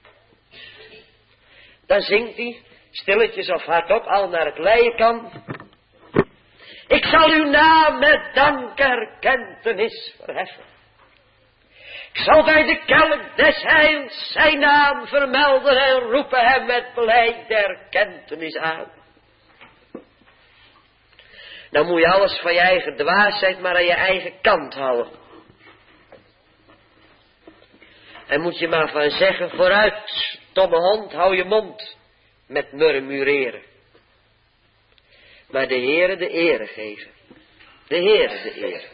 Dan zingt hij, stilletjes of hardop, al naar het leien kan. Ik zal uw naam met dankerkentenis verheffen. Ik zal bij de kelk des heils zijn naam vermelden en roepen hem met beleid der kentenis aan. Dan moet je alles van je eigen dwaasheid maar aan je eigen kant houden. En moet je maar van zeggen, vooruit, stomme hond, hou je mond met murmureren. Maar de Heere de ere geven. De Heere de ere.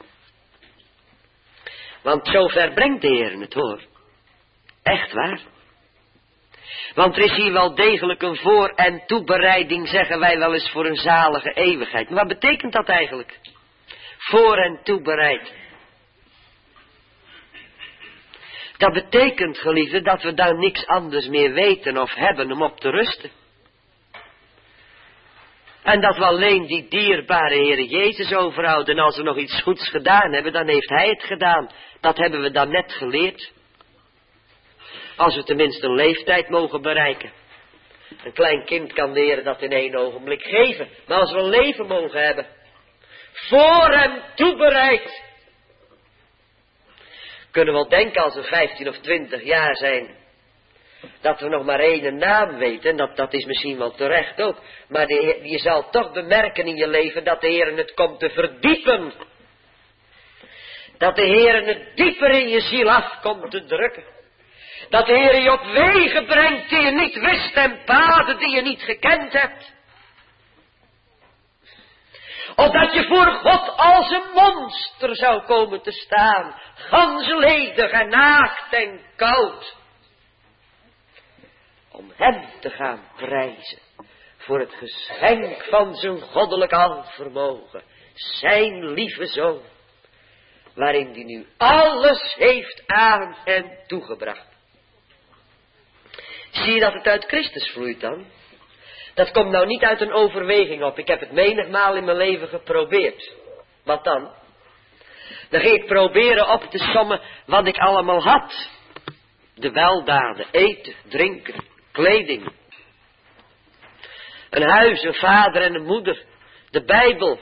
Want zover brengt de Heer het hoor. Echt waar. Want er is hier wel degelijk een voor- en toebereiding, zeggen wij wel eens, voor een zalige eeuwigheid. Maar wat betekent dat eigenlijk? Voor- en toebereid. Dat betekent, geliefde, dat we daar niks anders meer weten of hebben om op te rusten. En dat we alleen die dierbare Heere Jezus overhouden. En als we nog iets goeds gedaan hebben, dan heeft Hij het gedaan. Dat hebben we dan net geleerd. Als we tenminste een leeftijd mogen bereiken. Een klein kind kan de Heer dat in één ogenblik geven. Maar als we een leven mogen hebben. Voor hem toebereid. Kunnen we wel denken als we vijftien of twintig jaar zijn. Dat we nog maar één naam weten. En dat, dat is misschien wel terecht ook. Maar de, je zal toch bemerken in je leven dat de Heer het komt te verdiepen. Dat de Heer het dieper in je ziel af komt te drukken. Dat de Heer je op wegen brengt die je niet wist en paden die je niet gekend hebt. Of dat je voor God als een monster zou komen te staan. Ganzenledig en naakt en koud. Om hem te gaan prijzen. Voor het geschenk van zijn goddelijk alvermogen. Zijn lieve Zoon. Waarin hij nu alles heeft aan en toegebracht. Zie je dat het uit Christus vloeit dan? Dat komt nou niet uit een overweging op. Ik heb het menigmaal in mijn leven geprobeerd. Wat dan? Dan ging ik proberen op te sommen wat ik allemaal had. De weldaden, eten, drinken, kleding. Een huis, een vader en een moeder. De Bijbel.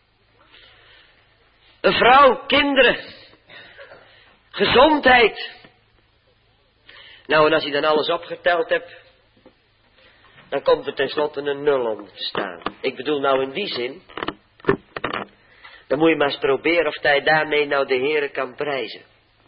Een vrouw, kinderen. Gezondheid. Nou, en als je dan alles opgeteld hebt, dan komt er tenslotte een nul om te staan. Ik bedoel nou in die zin, dan moet je maar eens proberen of hij daarmee nou de Heere kan prijzen.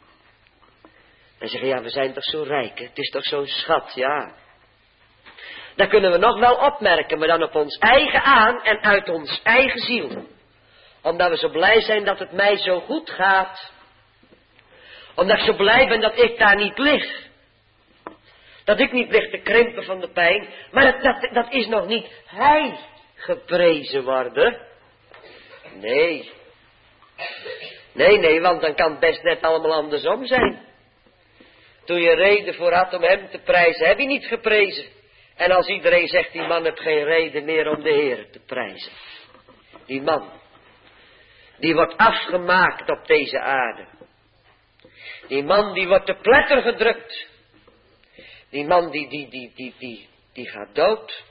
En zeggen, ja, we zijn toch zo rijk, hè? Het is toch zo'n schat, ja. Dat kunnen we nog wel opmerken, maar dan op ons eigen aan en uit ons eigen ziel. Omdat we zo blij zijn dat het mij zo goed gaat. Omdat ik zo blij ben dat ik daar niet lig. Dat ik niet lig te krimpen van de pijn. Maar dat, dat, dat is nog niet hij geprezen worden. Nee. Nee, nee, want dan kan het best net allemaal andersom zijn. Toen je reden voor had om hem te prijzen, heb je niet geprezen. En als iedereen zegt, die man heeft geen reden meer om de Heer te prijzen. Die man, die wordt afgemaakt op deze aarde. Die man, die wordt te pletter gedrukt. Die man, die, die, die, die, die, die gaat dood.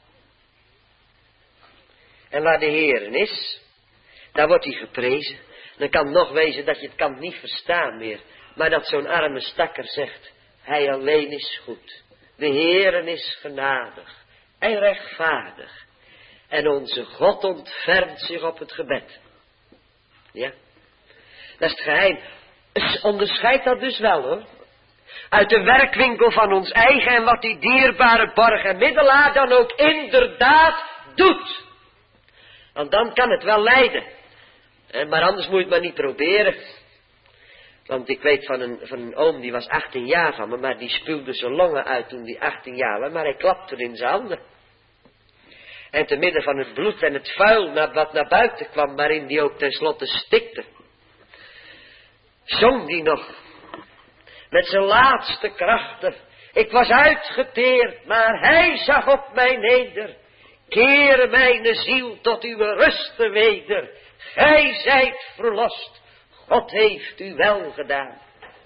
En waar de Heer is, daar wordt hij geprezen. Dan kan het nog wezen dat je het kan niet verstaan meer. Maar dat zo'n arme stakker zegt, hij alleen is goed. De Heere is genadig en rechtvaardig. En onze God ontfermt zich op het gebed. Ja, dat is het geheim. Onderscheid dat dus wel hoor. Uit de werkwinkel van ons eigen en wat die dierbare borg en middelaar dan ook inderdaad doet. Want dan kan het wel lijden. Maar anders moet je het maar niet proberen. Want ik weet van een, van een oom, die was achttien jaar van me, maar die spuwde zijn longen uit toen die achttien jaar was, maar hij klapte in zijn handen. En te midden van het bloed en het vuil wat naar buiten kwam, waarin die ook tenslotte stikte, zong die nog, met zijn laatste krachten, ik was uitgeteerd, maar hij zag op mij neder, keer mijn ziel tot uw rusten weder, gij zijt verlost. God heeft u wel gedaan.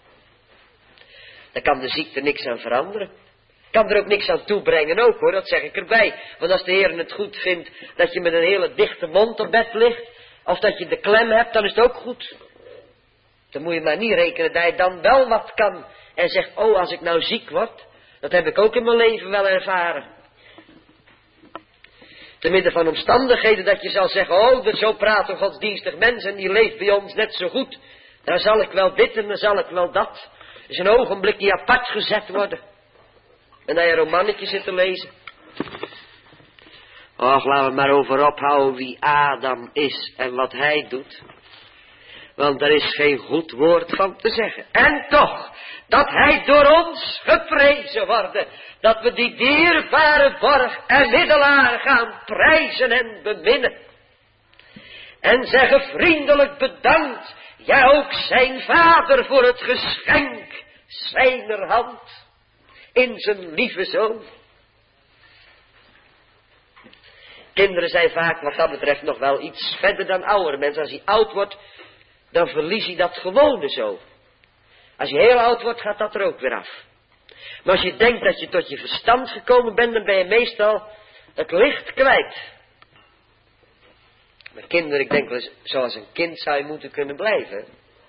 Daar kan de ziekte niks aan veranderen. Kan er ook niks aan toebrengen ook hoor, dat zeg ik erbij. Want als de Heer het goed vindt dat je met een hele dichte mond op bed ligt, of dat je de klem hebt, dan is het ook goed. Dan moet je maar niet rekenen dat hij dan wel wat kan. En zegt, oh als ik nou ziek word, dat heb ik ook in mijn leven wel ervaren. Te midden van omstandigheden dat je zal zeggen, oh, dat zo praat een godsdienstig mens en die leeft bij ons net zo goed. Dan zal ik wel dit en dan zal ik wel dat. Is een ogenblik die apart gezet worden. En dat je een romannetje zit te lezen. Och, laten we maar over ophouden wie Adam is en wat hij doet. Want er is geen goed woord van te zeggen. En toch, dat hij door ons geprezen wordt. Dat we die dierbare borg en middelaar gaan prijzen en beminnen. En zeggen vriendelijk bedankt. Ja, ook zijn vader voor het geschenk zijner hand. In zijn lieve zoon. Kinderen zijn vaak wat dat betreft nog wel iets verder dan oudere mensen. Als hij oud wordt, dan verlies hij dat gewone zo. Als je heel oud wordt, gaat dat er ook weer af. Maar als je denkt dat je tot je verstand gekomen bent, dan ben je meestal het licht kwijt. Maar kinderen, ik denk wel eens, zoals een kind zou je moeten kunnen blijven.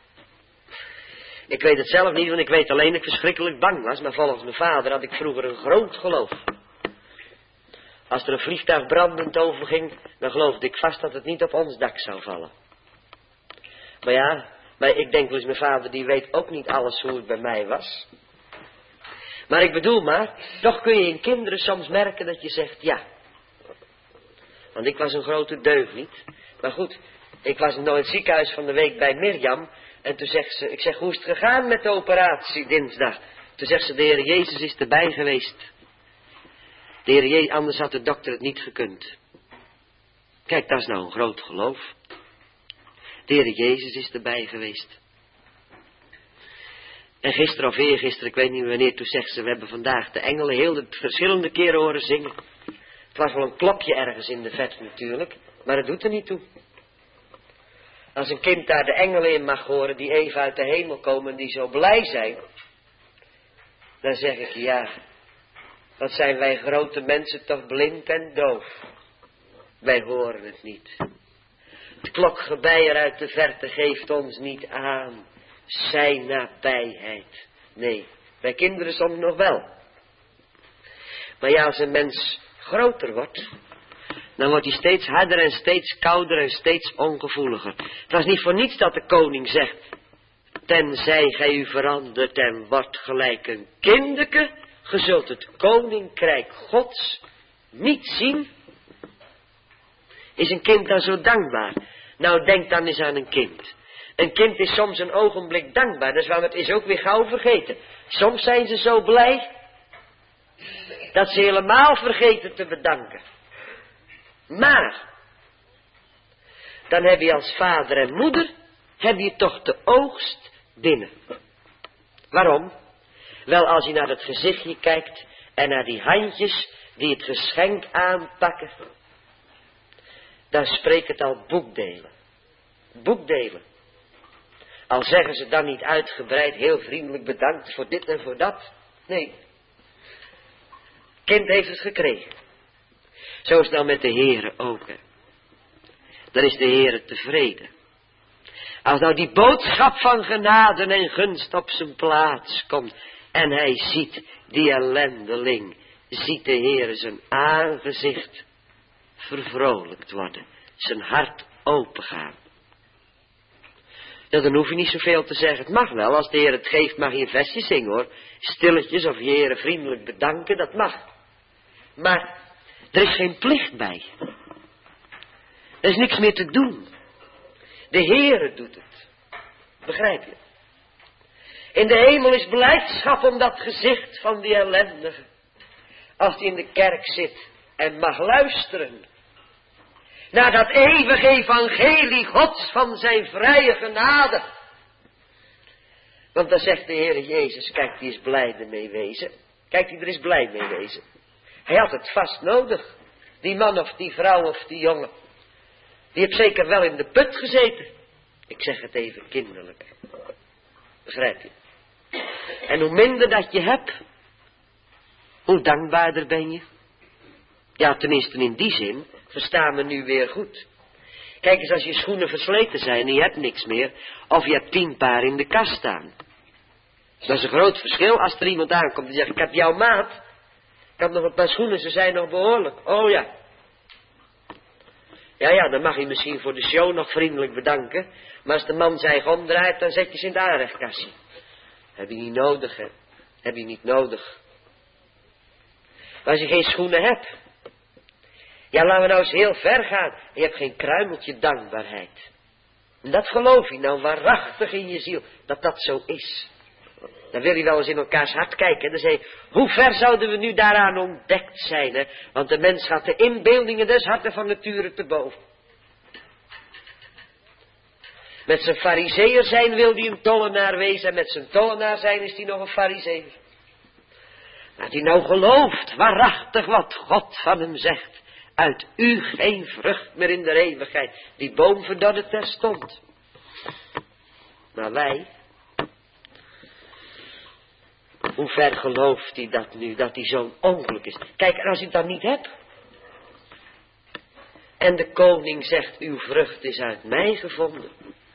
Ik weet het zelf niet, want ik weet alleen dat ik verschrikkelijk bang was. Maar volgens mijn vader had ik vroeger een groot geloof. Als er een vliegtuig brandend overging, dan geloofde ik vast dat het niet op ons dak zou vallen. Maar ja, maar ik denk wel eens, mijn vader die weet ook niet alles hoe het bij mij was. Maar ik bedoel maar, toch kun je in kinderen soms merken dat je zegt ja. Want ik was een grote deugniet. Maar goed, ik was nog in het ziekenhuis van de week bij Mirjam. En toen zegt ze, ik zeg, hoe is het gegaan met de operatie dinsdag? Toen zegt ze, de Heer Jezus is erbij geweest. De Heer Jezus, anders had de dokter het niet gekund. Kijk, dat is nou een groot geloof. De Heer Jezus is erbij geweest. En gisteren of eergisteren, ik weet niet wanneer, toen zegt ze, we hebben vandaag de engelen heel de verschillende keren horen zingen. Het was wel een klokje ergens in de verte natuurlijk, maar het doet er niet toe. Als een kind daar de engelen in mag horen die even uit de hemel komen en die zo blij zijn, dan zeg ik ja, wat zijn wij grote mensen toch blind en doof. Wij horen het niet. Het klokgebeier uit de verte geeft ons niet aan zijn nabijheid. Nee, wij kinderen soms nog wel. Maar ja, als een mens groter wordt, dan wordt hij steeds harder en steeds kouder en steeds ongevoeliger. Het was niet voor niets dat de koning zegt, tenzij gij u verandert en wordt gelijk een kindeke, ge zult het koninkrijk Gods niet zien. Is een kind dan zo dankbaar? Nou, denk dan eens aan een kind. Een kind is soms een ogenblik dankbaar, dus waarom het is ook weer gauw vergeten. Soms zijn ze zo blij, dat ze helemaal vergeten te bedanken. Maar, dan heb je als vader en moeder, heb je toch de oogst binnen. Waarom? Wel, als je naar het gezichtje kijkt en naar die handjes die het geschenk aanpakken, dan spreekt het al boekdelen. Boekdelen. Al zeggen ze dan niet uitgebreid, heel vriendelijk bedankt voor dit en voor dat. Nee. Kind heeft het gekregen. Zo is het nou met de Heere ook. Hè. Dan is de Heere tevreden. Als nou die boodschap van genade en gunst op zijn plaats komt en hij ziet die ellendeling, ziet de Heere zijn aangezicht vervrolijkt worden, zijn hart opengaan. Ja, dan hoef je niet zoveel te zeggen. Het mag wel, als de Heer het geeft mag je een versje zingen hoor. Stilletjes of je Heer vriendelijk bedanken, dat mag. Maar er is geen plicht bij. Er is niks meer te doen. De Heere doet het. Begrijp je? In de hemel is blijdschap om dat gezicht van die ellendige. Als hij in de kerk zit en mag luisteren naar dat eeuwige evangelie Gods van zijn vrije genade. Want dan zegt de Heer Jezus, kijk, die is blij ermee wezen. Kijk, die er is blij mee wezen. Hij had het vast nodig. Die man of die vrouw of die jongen. Die heeft zeker wel in de put gezeten. Ik zeg het even kinderlijk. Begrijp je? En hoe minder dat je hebt, hoe dankbaarder ben je. Ja, tenminste in die zin, verstaan we nu weer goed. Kijk eens, als je schoenen versleten zijn en je hebt niks meer, of je hebt tien paar in de kast staan. Dat is een groot verschil als er iemand aankomt en zegt, ik heb jouw maat. Ik heb nog een paar schoenen, ze zijn nog behoorlijk. Oh ja. Ja, ja, dan mag je misschien voor de show nog vriendelijk bedanken. Maar als de man zich omdraait, dan zet je ze in de aanrechtkastje. Heb je niet nodig, hè. Heb je niet nodig. Maar als je geen schoenen hebt. Ja, laten we nou eens heel ver gaan. Je hebt geen kruimeltje dankbaarheid. En dat geloof je nou waarachtig in je ziel, dat dat zo is. Dan wil je wel eens in elkaars hart kijken. En dan zeg je, hoe ver zouden we nu daaraan ontdekt zijn, hè? Want de mens gaat de inbeeldingen des harten van nature te boven. Met zijn farizeeër zijn wil hij een tollenaar wezen. En met zijn tollenaar zijn is hij nog een farizeeër. Dat hij nou gelooft, waarachtig wat God van hem zegt. Uit u geen vrucht meer in de eeuwigheid. Die boom verdorde terstond. Maar wij, hoe ver gelooft hij dat nu, dat hij zo'n ongeluk is? Kijk, en als je het dan niet hebt. En de koning zegt, uw vrucht is uit mij gevonden.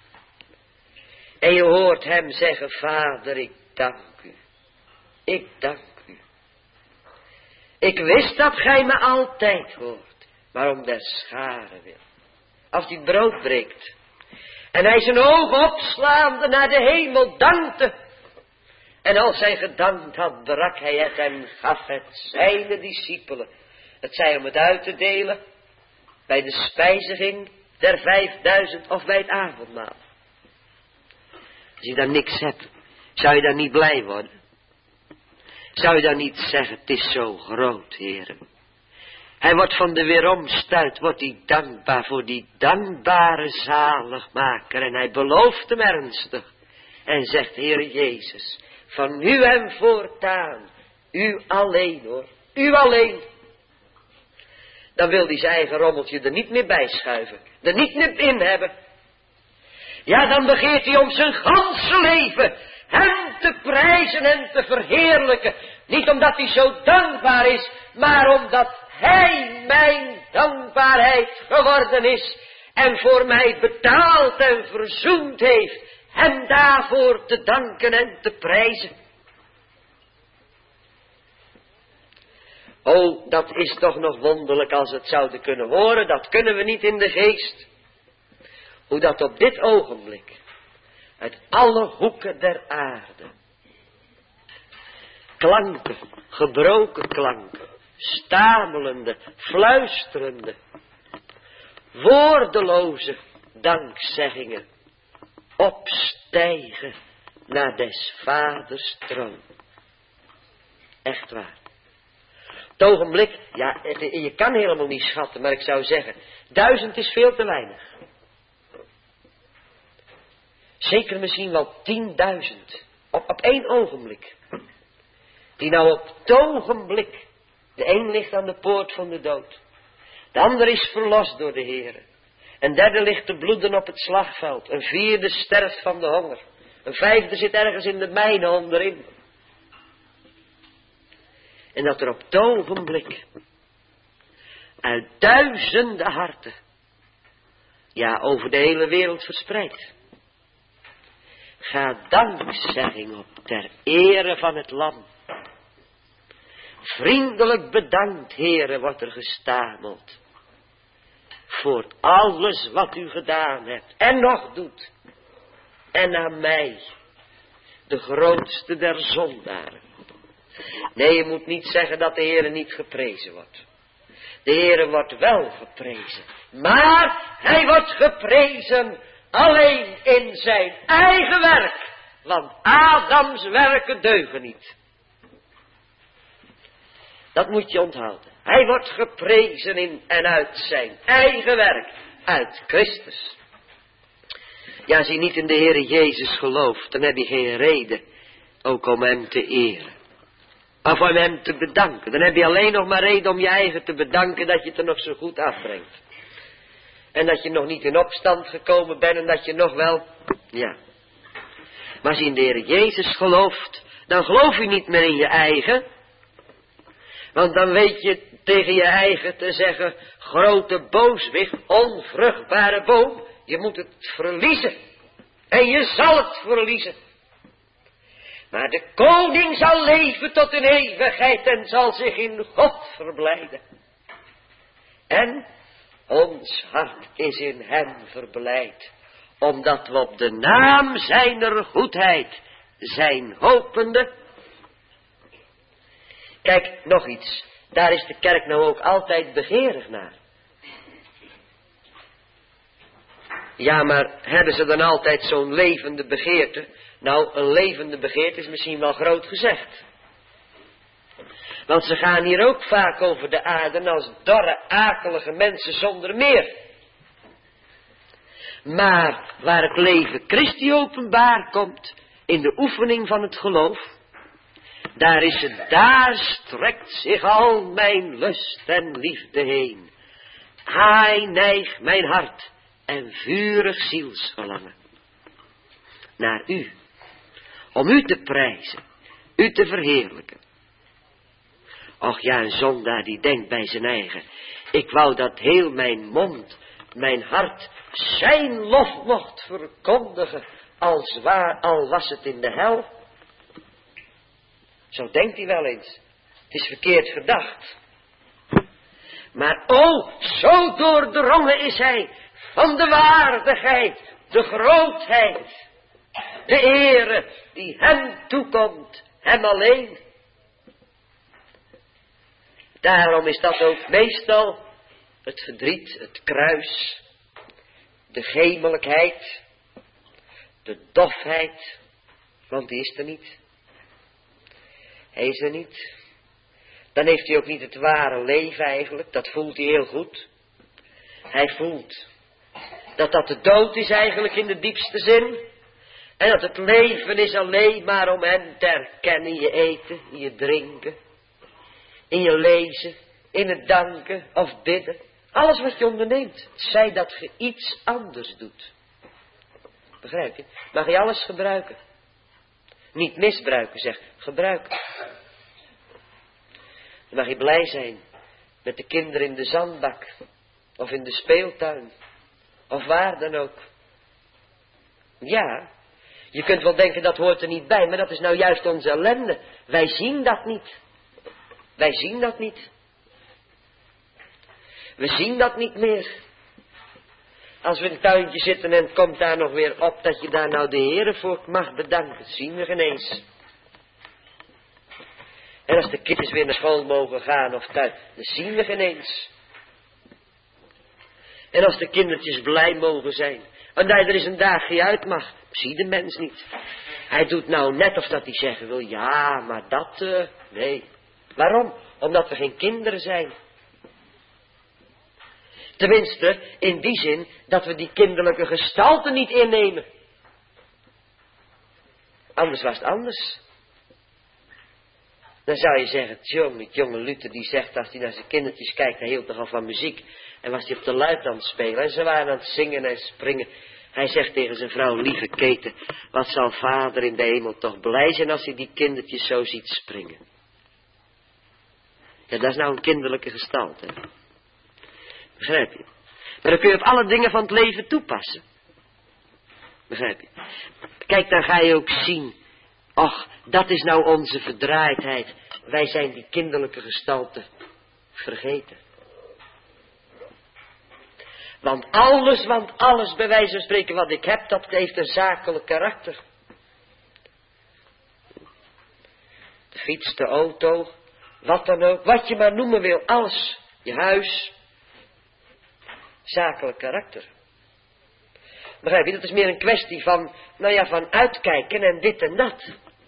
En je hoort hem zeggen, vader, ik dank u. Ik dank u. Ik wist dat gij me altijd hoort. Maar om der scharen wil. Als hij brood breekt. En hij zijn ogen opslaande naar de hemel dankte. En als hij gedankt had, brak hij het en gaf het zijne discipelen. Het zij om het uit te delen. Bij de spijziging der vijfduizend of bij het avondmaal. Als je dan niks hebt, zou je dan niet blij worden? Zou je dan niet zeggen, het is zo groot, heren. Hij wordt van de weeromstuit, wordt hij dankbaar voor die dankbare zaligmaker. En hij belooft hem ernstig. en zegt, Heere Jezus, van nu en voortaan, u alleen hoor, u alleen. Dan wil hij zijn eigen rommeltje er niet meer bij schuiven, er niet meer in hebben. Ja, dan begeert hij om zijn ganse leven hem te prijzen en te verheerlijken. Niet omdat hij zo dankbaar is, maar omdat hij mijn dankbaarheid geworden is en voor mij betaald en verzoend heeft, hem daarvoor te danken en te prijzen. O, dat is toch nog wonderlijk als het zouden kunnen horen, dat kunnen we niet in de geest. Hoe dat op dit ogenblik, uit alle hoeken der aarde, klanken, gebroken klanken, stamelende, fluisterende, woordeloze dankzeggingen opstijgen naar des vaders troon. Echt waar. Het ogenblik, ja, je kan helemaal niet schatten, maar ik zou zeggen, duizend is veel te weinig. Zeker misschien wel tienduizend. Op, op één ogenblik. Die nou op het ogenblik. De een ligt aan de poort van de dood. De ander is verlost door de Heere. Een derde ligt te bloeden op het slagveld. Een vierde sterft van de honger. Een vijfde zit ergens in de mijnen onderin. En dat er op het ogenblik. Uit duizenden harten. Ja, over de hele wereld verspreid. Ga dankzegging op ter ere van het lam. Vriendelijk bedankt, Heere, wordt er gestameld. Voor alles wat u gedaan hebt en nog doet. En aan mij, de grootste der zondaren. Nee, je moet niet zeggen dat de Heere niet geprezen wordt. De Heere wordt wel geprezen. Maar hij wordt geprezen alleen in zijn eigen werk. Want Adams werken deugen niet. Dat moet je onthouden. Hij wordt geprezen in en uit zijn eigen werk. Uit Christus. Ja, als je niet in de Heere Jezus gelooft, dan heb je geen reden ook om hem te eren. Of om hem te bedanken. Dan heb je alleen nog maar reden om je eigen te bedanken dat je het er nog zo goed afbrengt. En dat je nog niet in opstand gekomen bent en dat je nog wel, ja. Maar als je in de Heer Jezus gelooft, dan geloof je niet meer in je eigen. Want dan weet je tegen je eigen te zeggen, grote booswicht, onvruchtbare boom, je moet het verliezen. En je zal het verliezen. Maar de koning zal leven tot in eeuwigheid en zal zich in God verblijden. En ons hart is in hem verblijd, omdat we op de naam zijner goedheid zijn hopende. Kijk, nog iets. Daar is de kerk nou ook altijd begeerig naar. Ja, maar hebben ze dan altijd zo'n levende begeerte? Nou, een levende begeerte is misschien wel groot gezegd. Want ze gaan hier ook vaak over de aarde als dorre, akelige mensen zonder meer. Maar waar het leven Christi openbaar komt, in de oefening van het geloof, daar is het, daar strekt zich al mijn lust en liefde heen. Hij neigt mijn hart en vurig zielsverlangen naar u, om u te prijzen, u te verheerlijken. Och ja, een zondaar die denkt bij zijn eigen, ik wou dat heel mijn mond, mijn hart, zijn lof mocht verkondigen, als waar, al was het in de hel. Zo denkt hij wel eens. Het is verkeerd gedacht. Maar o, zo doordrongen is hij van de waardigheid, de grootheid, de ere die hem toekomt, hem alleen. Daarom is dat ook meestal het verdriet, het kruis, de gemelijkheid, de dofheid, want die is er niet. Hij is er niet. Dan heeft hij ook niet het ware leven eigenlijk, dat voelt hij heel goed. Hij voelt dat dat de dood is eigenlijk in de diepste zin. En dat het leven is alleen maar om hem te herkennen in je eten, in je drinken, in je lezen, in het danken of bidden. Alles wat je onderneemt, zij dat je iets anders doet. Begrijp je? Mag je alles gebruiken. Niet misbruiken, zeg. Gebruiken. Dan mag je blij zijn met de kinderen in de zandbak. Of in de speeltuin. Of waar dan ook. Ja. Je kunt wel denken dat hoort er niet bij. Maar dat is nou juist onze ellende. Wij zien dat niet. Wij zien dat niet. We zien dat niet meer. Als we in het tuintje zitten en het komt daar nog weer op dat je daar nou de Heere voor mag bedanken. Dat zien we geen eens. En als de kindjes weer naar school mogen gaan of thuis, dat zien we geen eens. En als de kindertjes blij mogen zijn. En dat je er eens een dagje uit mag, zie de mens niet. Hij doet nou net of dat hij zeggen wil, ja, maar dat, uh, nee. Waarom? Omdat we geen kinderen zijn. Tenminste, in die zin dat we die kinderlijke gestalte niet innemen. Anders was het anders. Dan zou je zeggen, tjong, het jonge Luther die zegt als hij naar zijn kindertjes kijkt, hij hield toch al van muziek. En was hij op de luid aan het spelen en ze waren aan het zingen en springen. Hij zegt tegen zijn vrouw, lieve Keten, wat zal vader in de hemel toch blij zijn als hij die kindertjes zo ziet springen. Ja, dat is nou een kinderlijke gestalte. Begrijp je? Maar dan kun je op alle dingen van het leven toepassen. Begrijp je? Kijk, dan ga je ook zien. Och, dat is nou onze verdraaidheid. Wij zijn die kinderlijke gestalte vergeten. Want alles, want alles, bij wijze van spreken, wat ik heb, dat heeft een zakelijk karakter. De fiets, de auto, wat dan ook, wat je maar noemen wil, alles. Je huis. Zakelijk karakter. Begrijp je, dat is meer een kwestie van, nou ja, van uitkijken en dit en dat.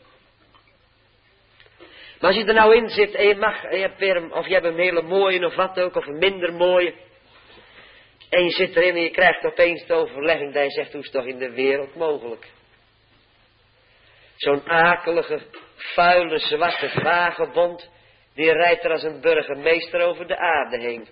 Maar als je er nou in zit en je mag, en je hebt weer een, of je hebt een hele mooie of wat ook, of een minder mooie. En je zit erin en je krijgt opeens de overlegging dat je zegt, hoe is het toch in de wereld mogelijk? Zo'n akelige, vuile, zwarte vagebond, die rijdt er als een burgemeester over de aarde heen.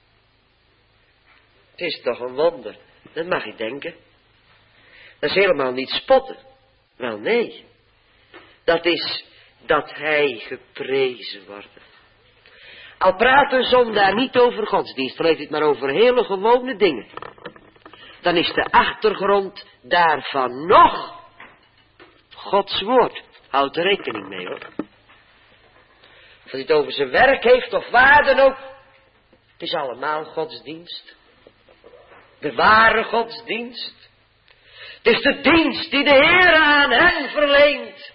Het is toch een wonder. Dat mag je denken. Dat is helemaal niet spotten. Wel nee. Dat is dat hij geprezen wordt. Al praat een zondaar niet over godsdienst, dan heeft het maar over hele gewone dingen. Dan is de achtergrond daarvan nog Gods woord. Houd er rekening mee hoor. Of hij het over zijn werk heeft of waar dan ook. Het is allemaal godsdienst. De ware godsdienst. Het is de dienst die de Heer aan hen verleent.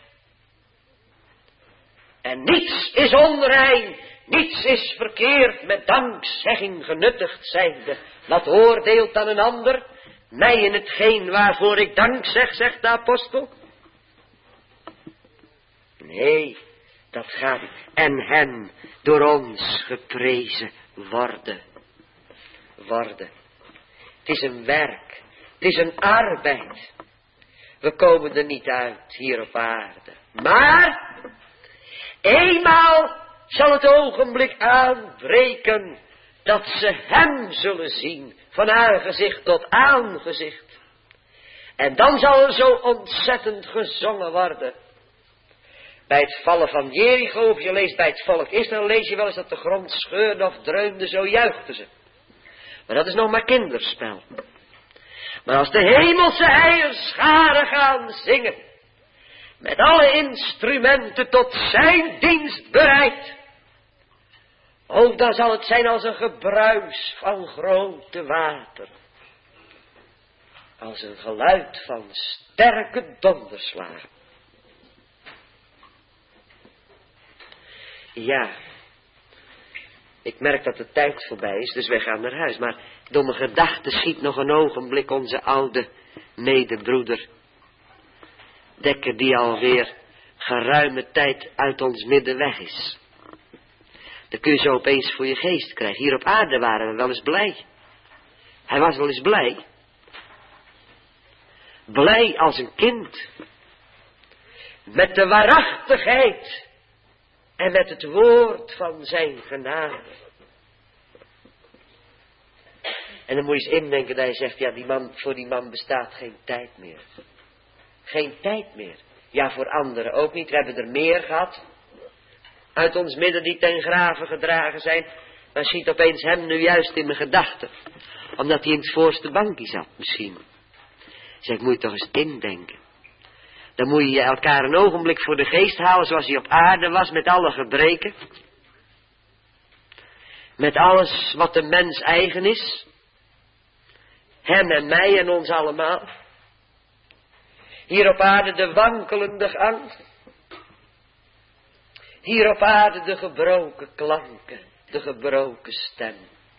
En niets is onrein, niets is verkeerd met dankzegging genuttigd zijnde. Wat oordeelt dan een ander? Mij in hetgeen waarvoor ik dank zeg, zegt de apostel. Nee, dat gaat niet. En hen door ons geprezen worden. Worden. Het is een werk. Het is een arbeid. We komen er niet uit hier op aarde. Maar eenmaal zal het ogenblik aanbreken dat ze hem zullen zien. Van aangezicht tot aangezicht. En dan zal er zo ontzettend gezongen worden. Bij het vallen van Jericho, of je leest bij het volk Israël, lees je wel eens dat de grond scheurde of dreunde, zo juichten ze. Maar dat is nog maar kinderspel. Maar als de hemelse heerscharen gaan zingen, met alle instrumenten tot zijn dienst bereid, oh, dan zal het zijn als een gebruis van grote water. Als een geluid van sterke donderslagen. Ja, ik merk dat de tijd voorbij is, dus wij gaan naar huis. Maar door mijn gedachten schiet nog een ogenblik onze oude medebroeder Dekker, die alweer geruime tijd uit ons midden weg is. Dat kun je zo opeens voor je geest krijgen. Hier op aarde waren we wel eens blij. Hij was wel eens blij. blij als een kind, met de waarachtigheid en met het woord van zijn genade. En dan moet je eens indenken dat je zegt, ja, die man, voor die man bestaat geen tijd meer. Geen tijd meer. Ja, voor anderen ook niet. We hebben er meer gehad uit ons midden die ten grave gedragen zijn. Maar schiet opeens hem nu juist in mijn gedachten. Omdat hij in het voorste bankje zat misschien. Zeg, moet je toch eens indenken. Dan moet je elkaar een ogenblik voor de geest halen zoals hij op aarde was, met alle gebreken. Met alles wat de mens eigen is. Hem en mij en ons allemaal. Hier op aarde de wankelende gang. Hier op aarde de gebroken klanken, de gebroken stem.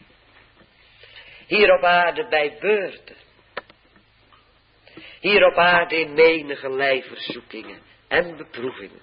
Hier op aarde bij beurten. Hier op aarde in menige lijverzoekingen en beproevingen.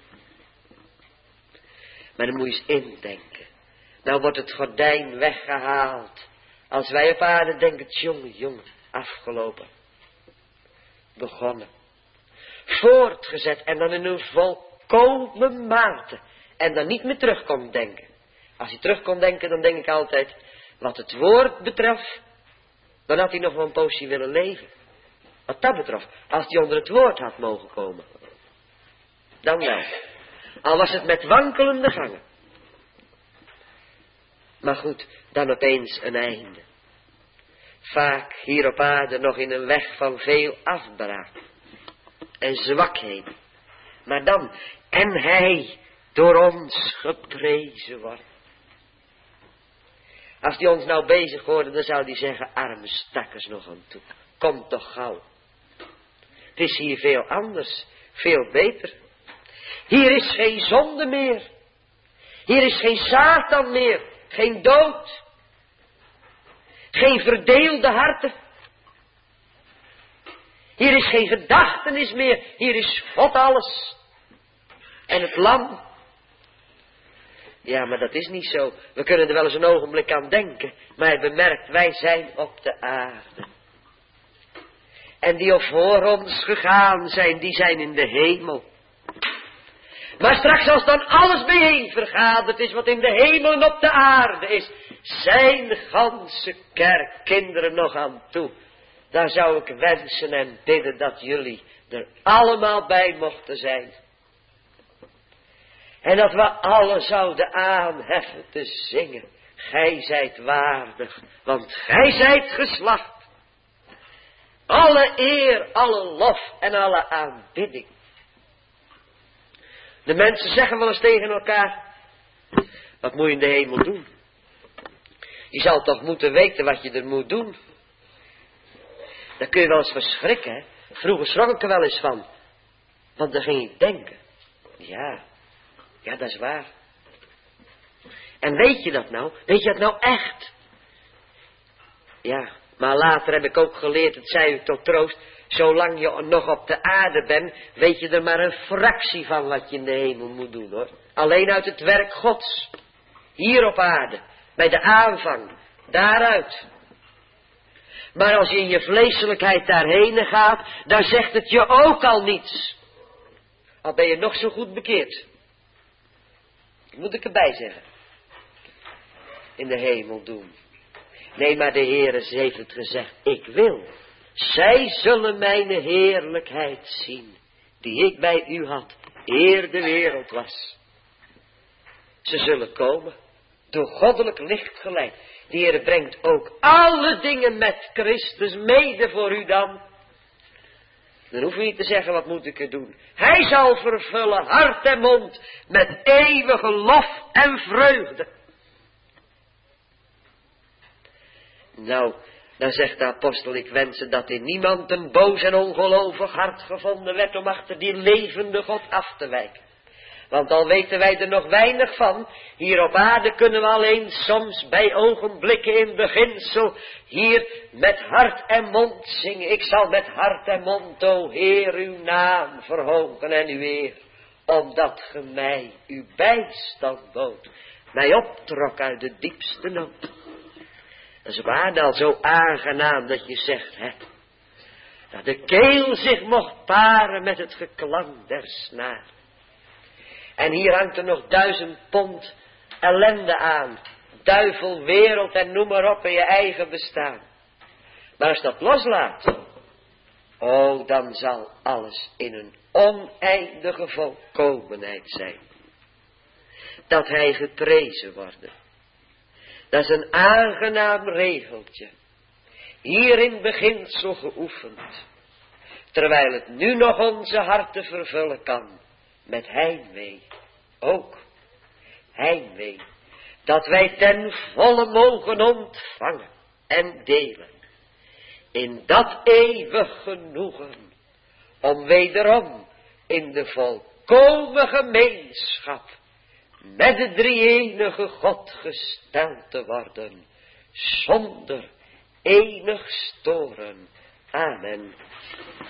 Maar dan moet je eens indenken. Nou wordt het gordijn weggehaald. Als wij op aarde denken, jongen, jongen, afgelopen. Begonnen. Voortgezet en dan in een volkomen mate. En dan niet meer terug kon denken. Als hij terug kon denken, dan denk ik altijd, wat het woord betreft, dan had hij nog wel een poosje willen leven. Wat dat betreft, als hij onder het woord had mogen komen. Dan wel. Al was het met wankelende gangen. Maar goed, dan opeens een einde. Vaak hier op aarde nog in een weg van veel afbraak. En zwakheden. Maar dan, en hij door ons geprezen wordt. Als die ons nou bezig hoorde, dan zou die zeggen, arme stakkers nog aan toe. Kom toch gauw. Het is hier veel anders, veel beter. Hier is geen zonde meer. Hier is geen Satan meer, geen dood. Geen verdeelde harten. Hier is geen gedachtenis meer, hier is God alles. En het lam. Ja, maar dat is niet zo. We kunnen er wel eens een ogenblik aan denken. Maar hij bemerkt, wij zijn op de aarde. En die voor ons gegaan zijn, die zijn in de hemel. Maar straks als dan alles bijeen vergaderd is wat in de hemel en op de aarde is, zijn ganse kerk kinderen nog aan toe. Daar zou ik wensen en bidden dat jullie er allemaal bij mochten zijn. En dat we alle zouden aanheffen te zingen. Gij zijt waardig, want gij zijt geslacht. Alle eer, alle lof en alle aanbidding. De mensen zeggen wel eens tegen elkaar, wat moet je in de hemel doen? Je zal toch moeten weten wat je er moet doen. Daar kun je wel eens verschrikken, hè. Vroeger schrok ik er wel eens van. Want dan ging ik denken. Ja, ja dat is waar. En weet je dat nou? Weet je dat nou echt? Ja, maar later heb ik ook geleerd, het zei u tot troost, zolang je nog op de aarde bent, weet je er maar een fractie van wat je in de hemel moet doen, hoor. Alleen uit het werk Gods. Hier op aarde, bij de aanvang, daaruit. Maar als je in je vleeselijkheid daarheen gaat, dan zegt het je ook al niets. Al ben je nog zo goed bekeerd. Moet ik erbij zeggen. In de hemel doen. Nee, maar de Heere heeft het gezegd. Ik wil. Zij zullen mijn heerlijkheid zien. Die ik bij u had. Eer de wereld was. Ze zullen komen. Door goddelijk licht geleid. De Heere brengt ook alle dingen met Christus mede voor u dan. Dan hoef je niet te zeggen, wat moet ik er doen? Hij zal vervullen hart en mond met eeuwige lof en vreugde. Nou, dan zegt de apostel, ik wensen dat in niemand een boos en ongelovig hart gevonden werd om achter die levende God af te wijken. Want al weten wij er nog weinig van, hier op aarde kunnen we alleen soms bij ogenblikken in beginsel hier met hart en mond zingen. Ik zal met hart en mond, o Heer, uw naam verhogen en uw eer, omdat ge mij uw bijstand bood, mij optrok uit de diepste nood. Dat is op aarde al zo aangenaam dat je zegt, hè, Dat de keel zich mocht paren met het geklank der snaar. En hier hangt er nog duizend pond ellende aan. Duivel, wereld en noem maar op in je eigen bestaan. Maar als dat loslaat. Oh, dan zal alles in een oneindige volkomenheid zijn. Dat hij geprezen worden. Dat is een aangenaam regeltje. Hier in beginsel geoefend. Terwijl het nu nog onze harten vervullen kan. Met heimwee. Ook. Heimwee. Dat wij ten volle mogen ontvangen. En delen. In dat eeuwig genoegen. Om wederom in de volkomen gemeenschap. Met de drie-enige God gesteld te worden. Zonder enig storen. Amen.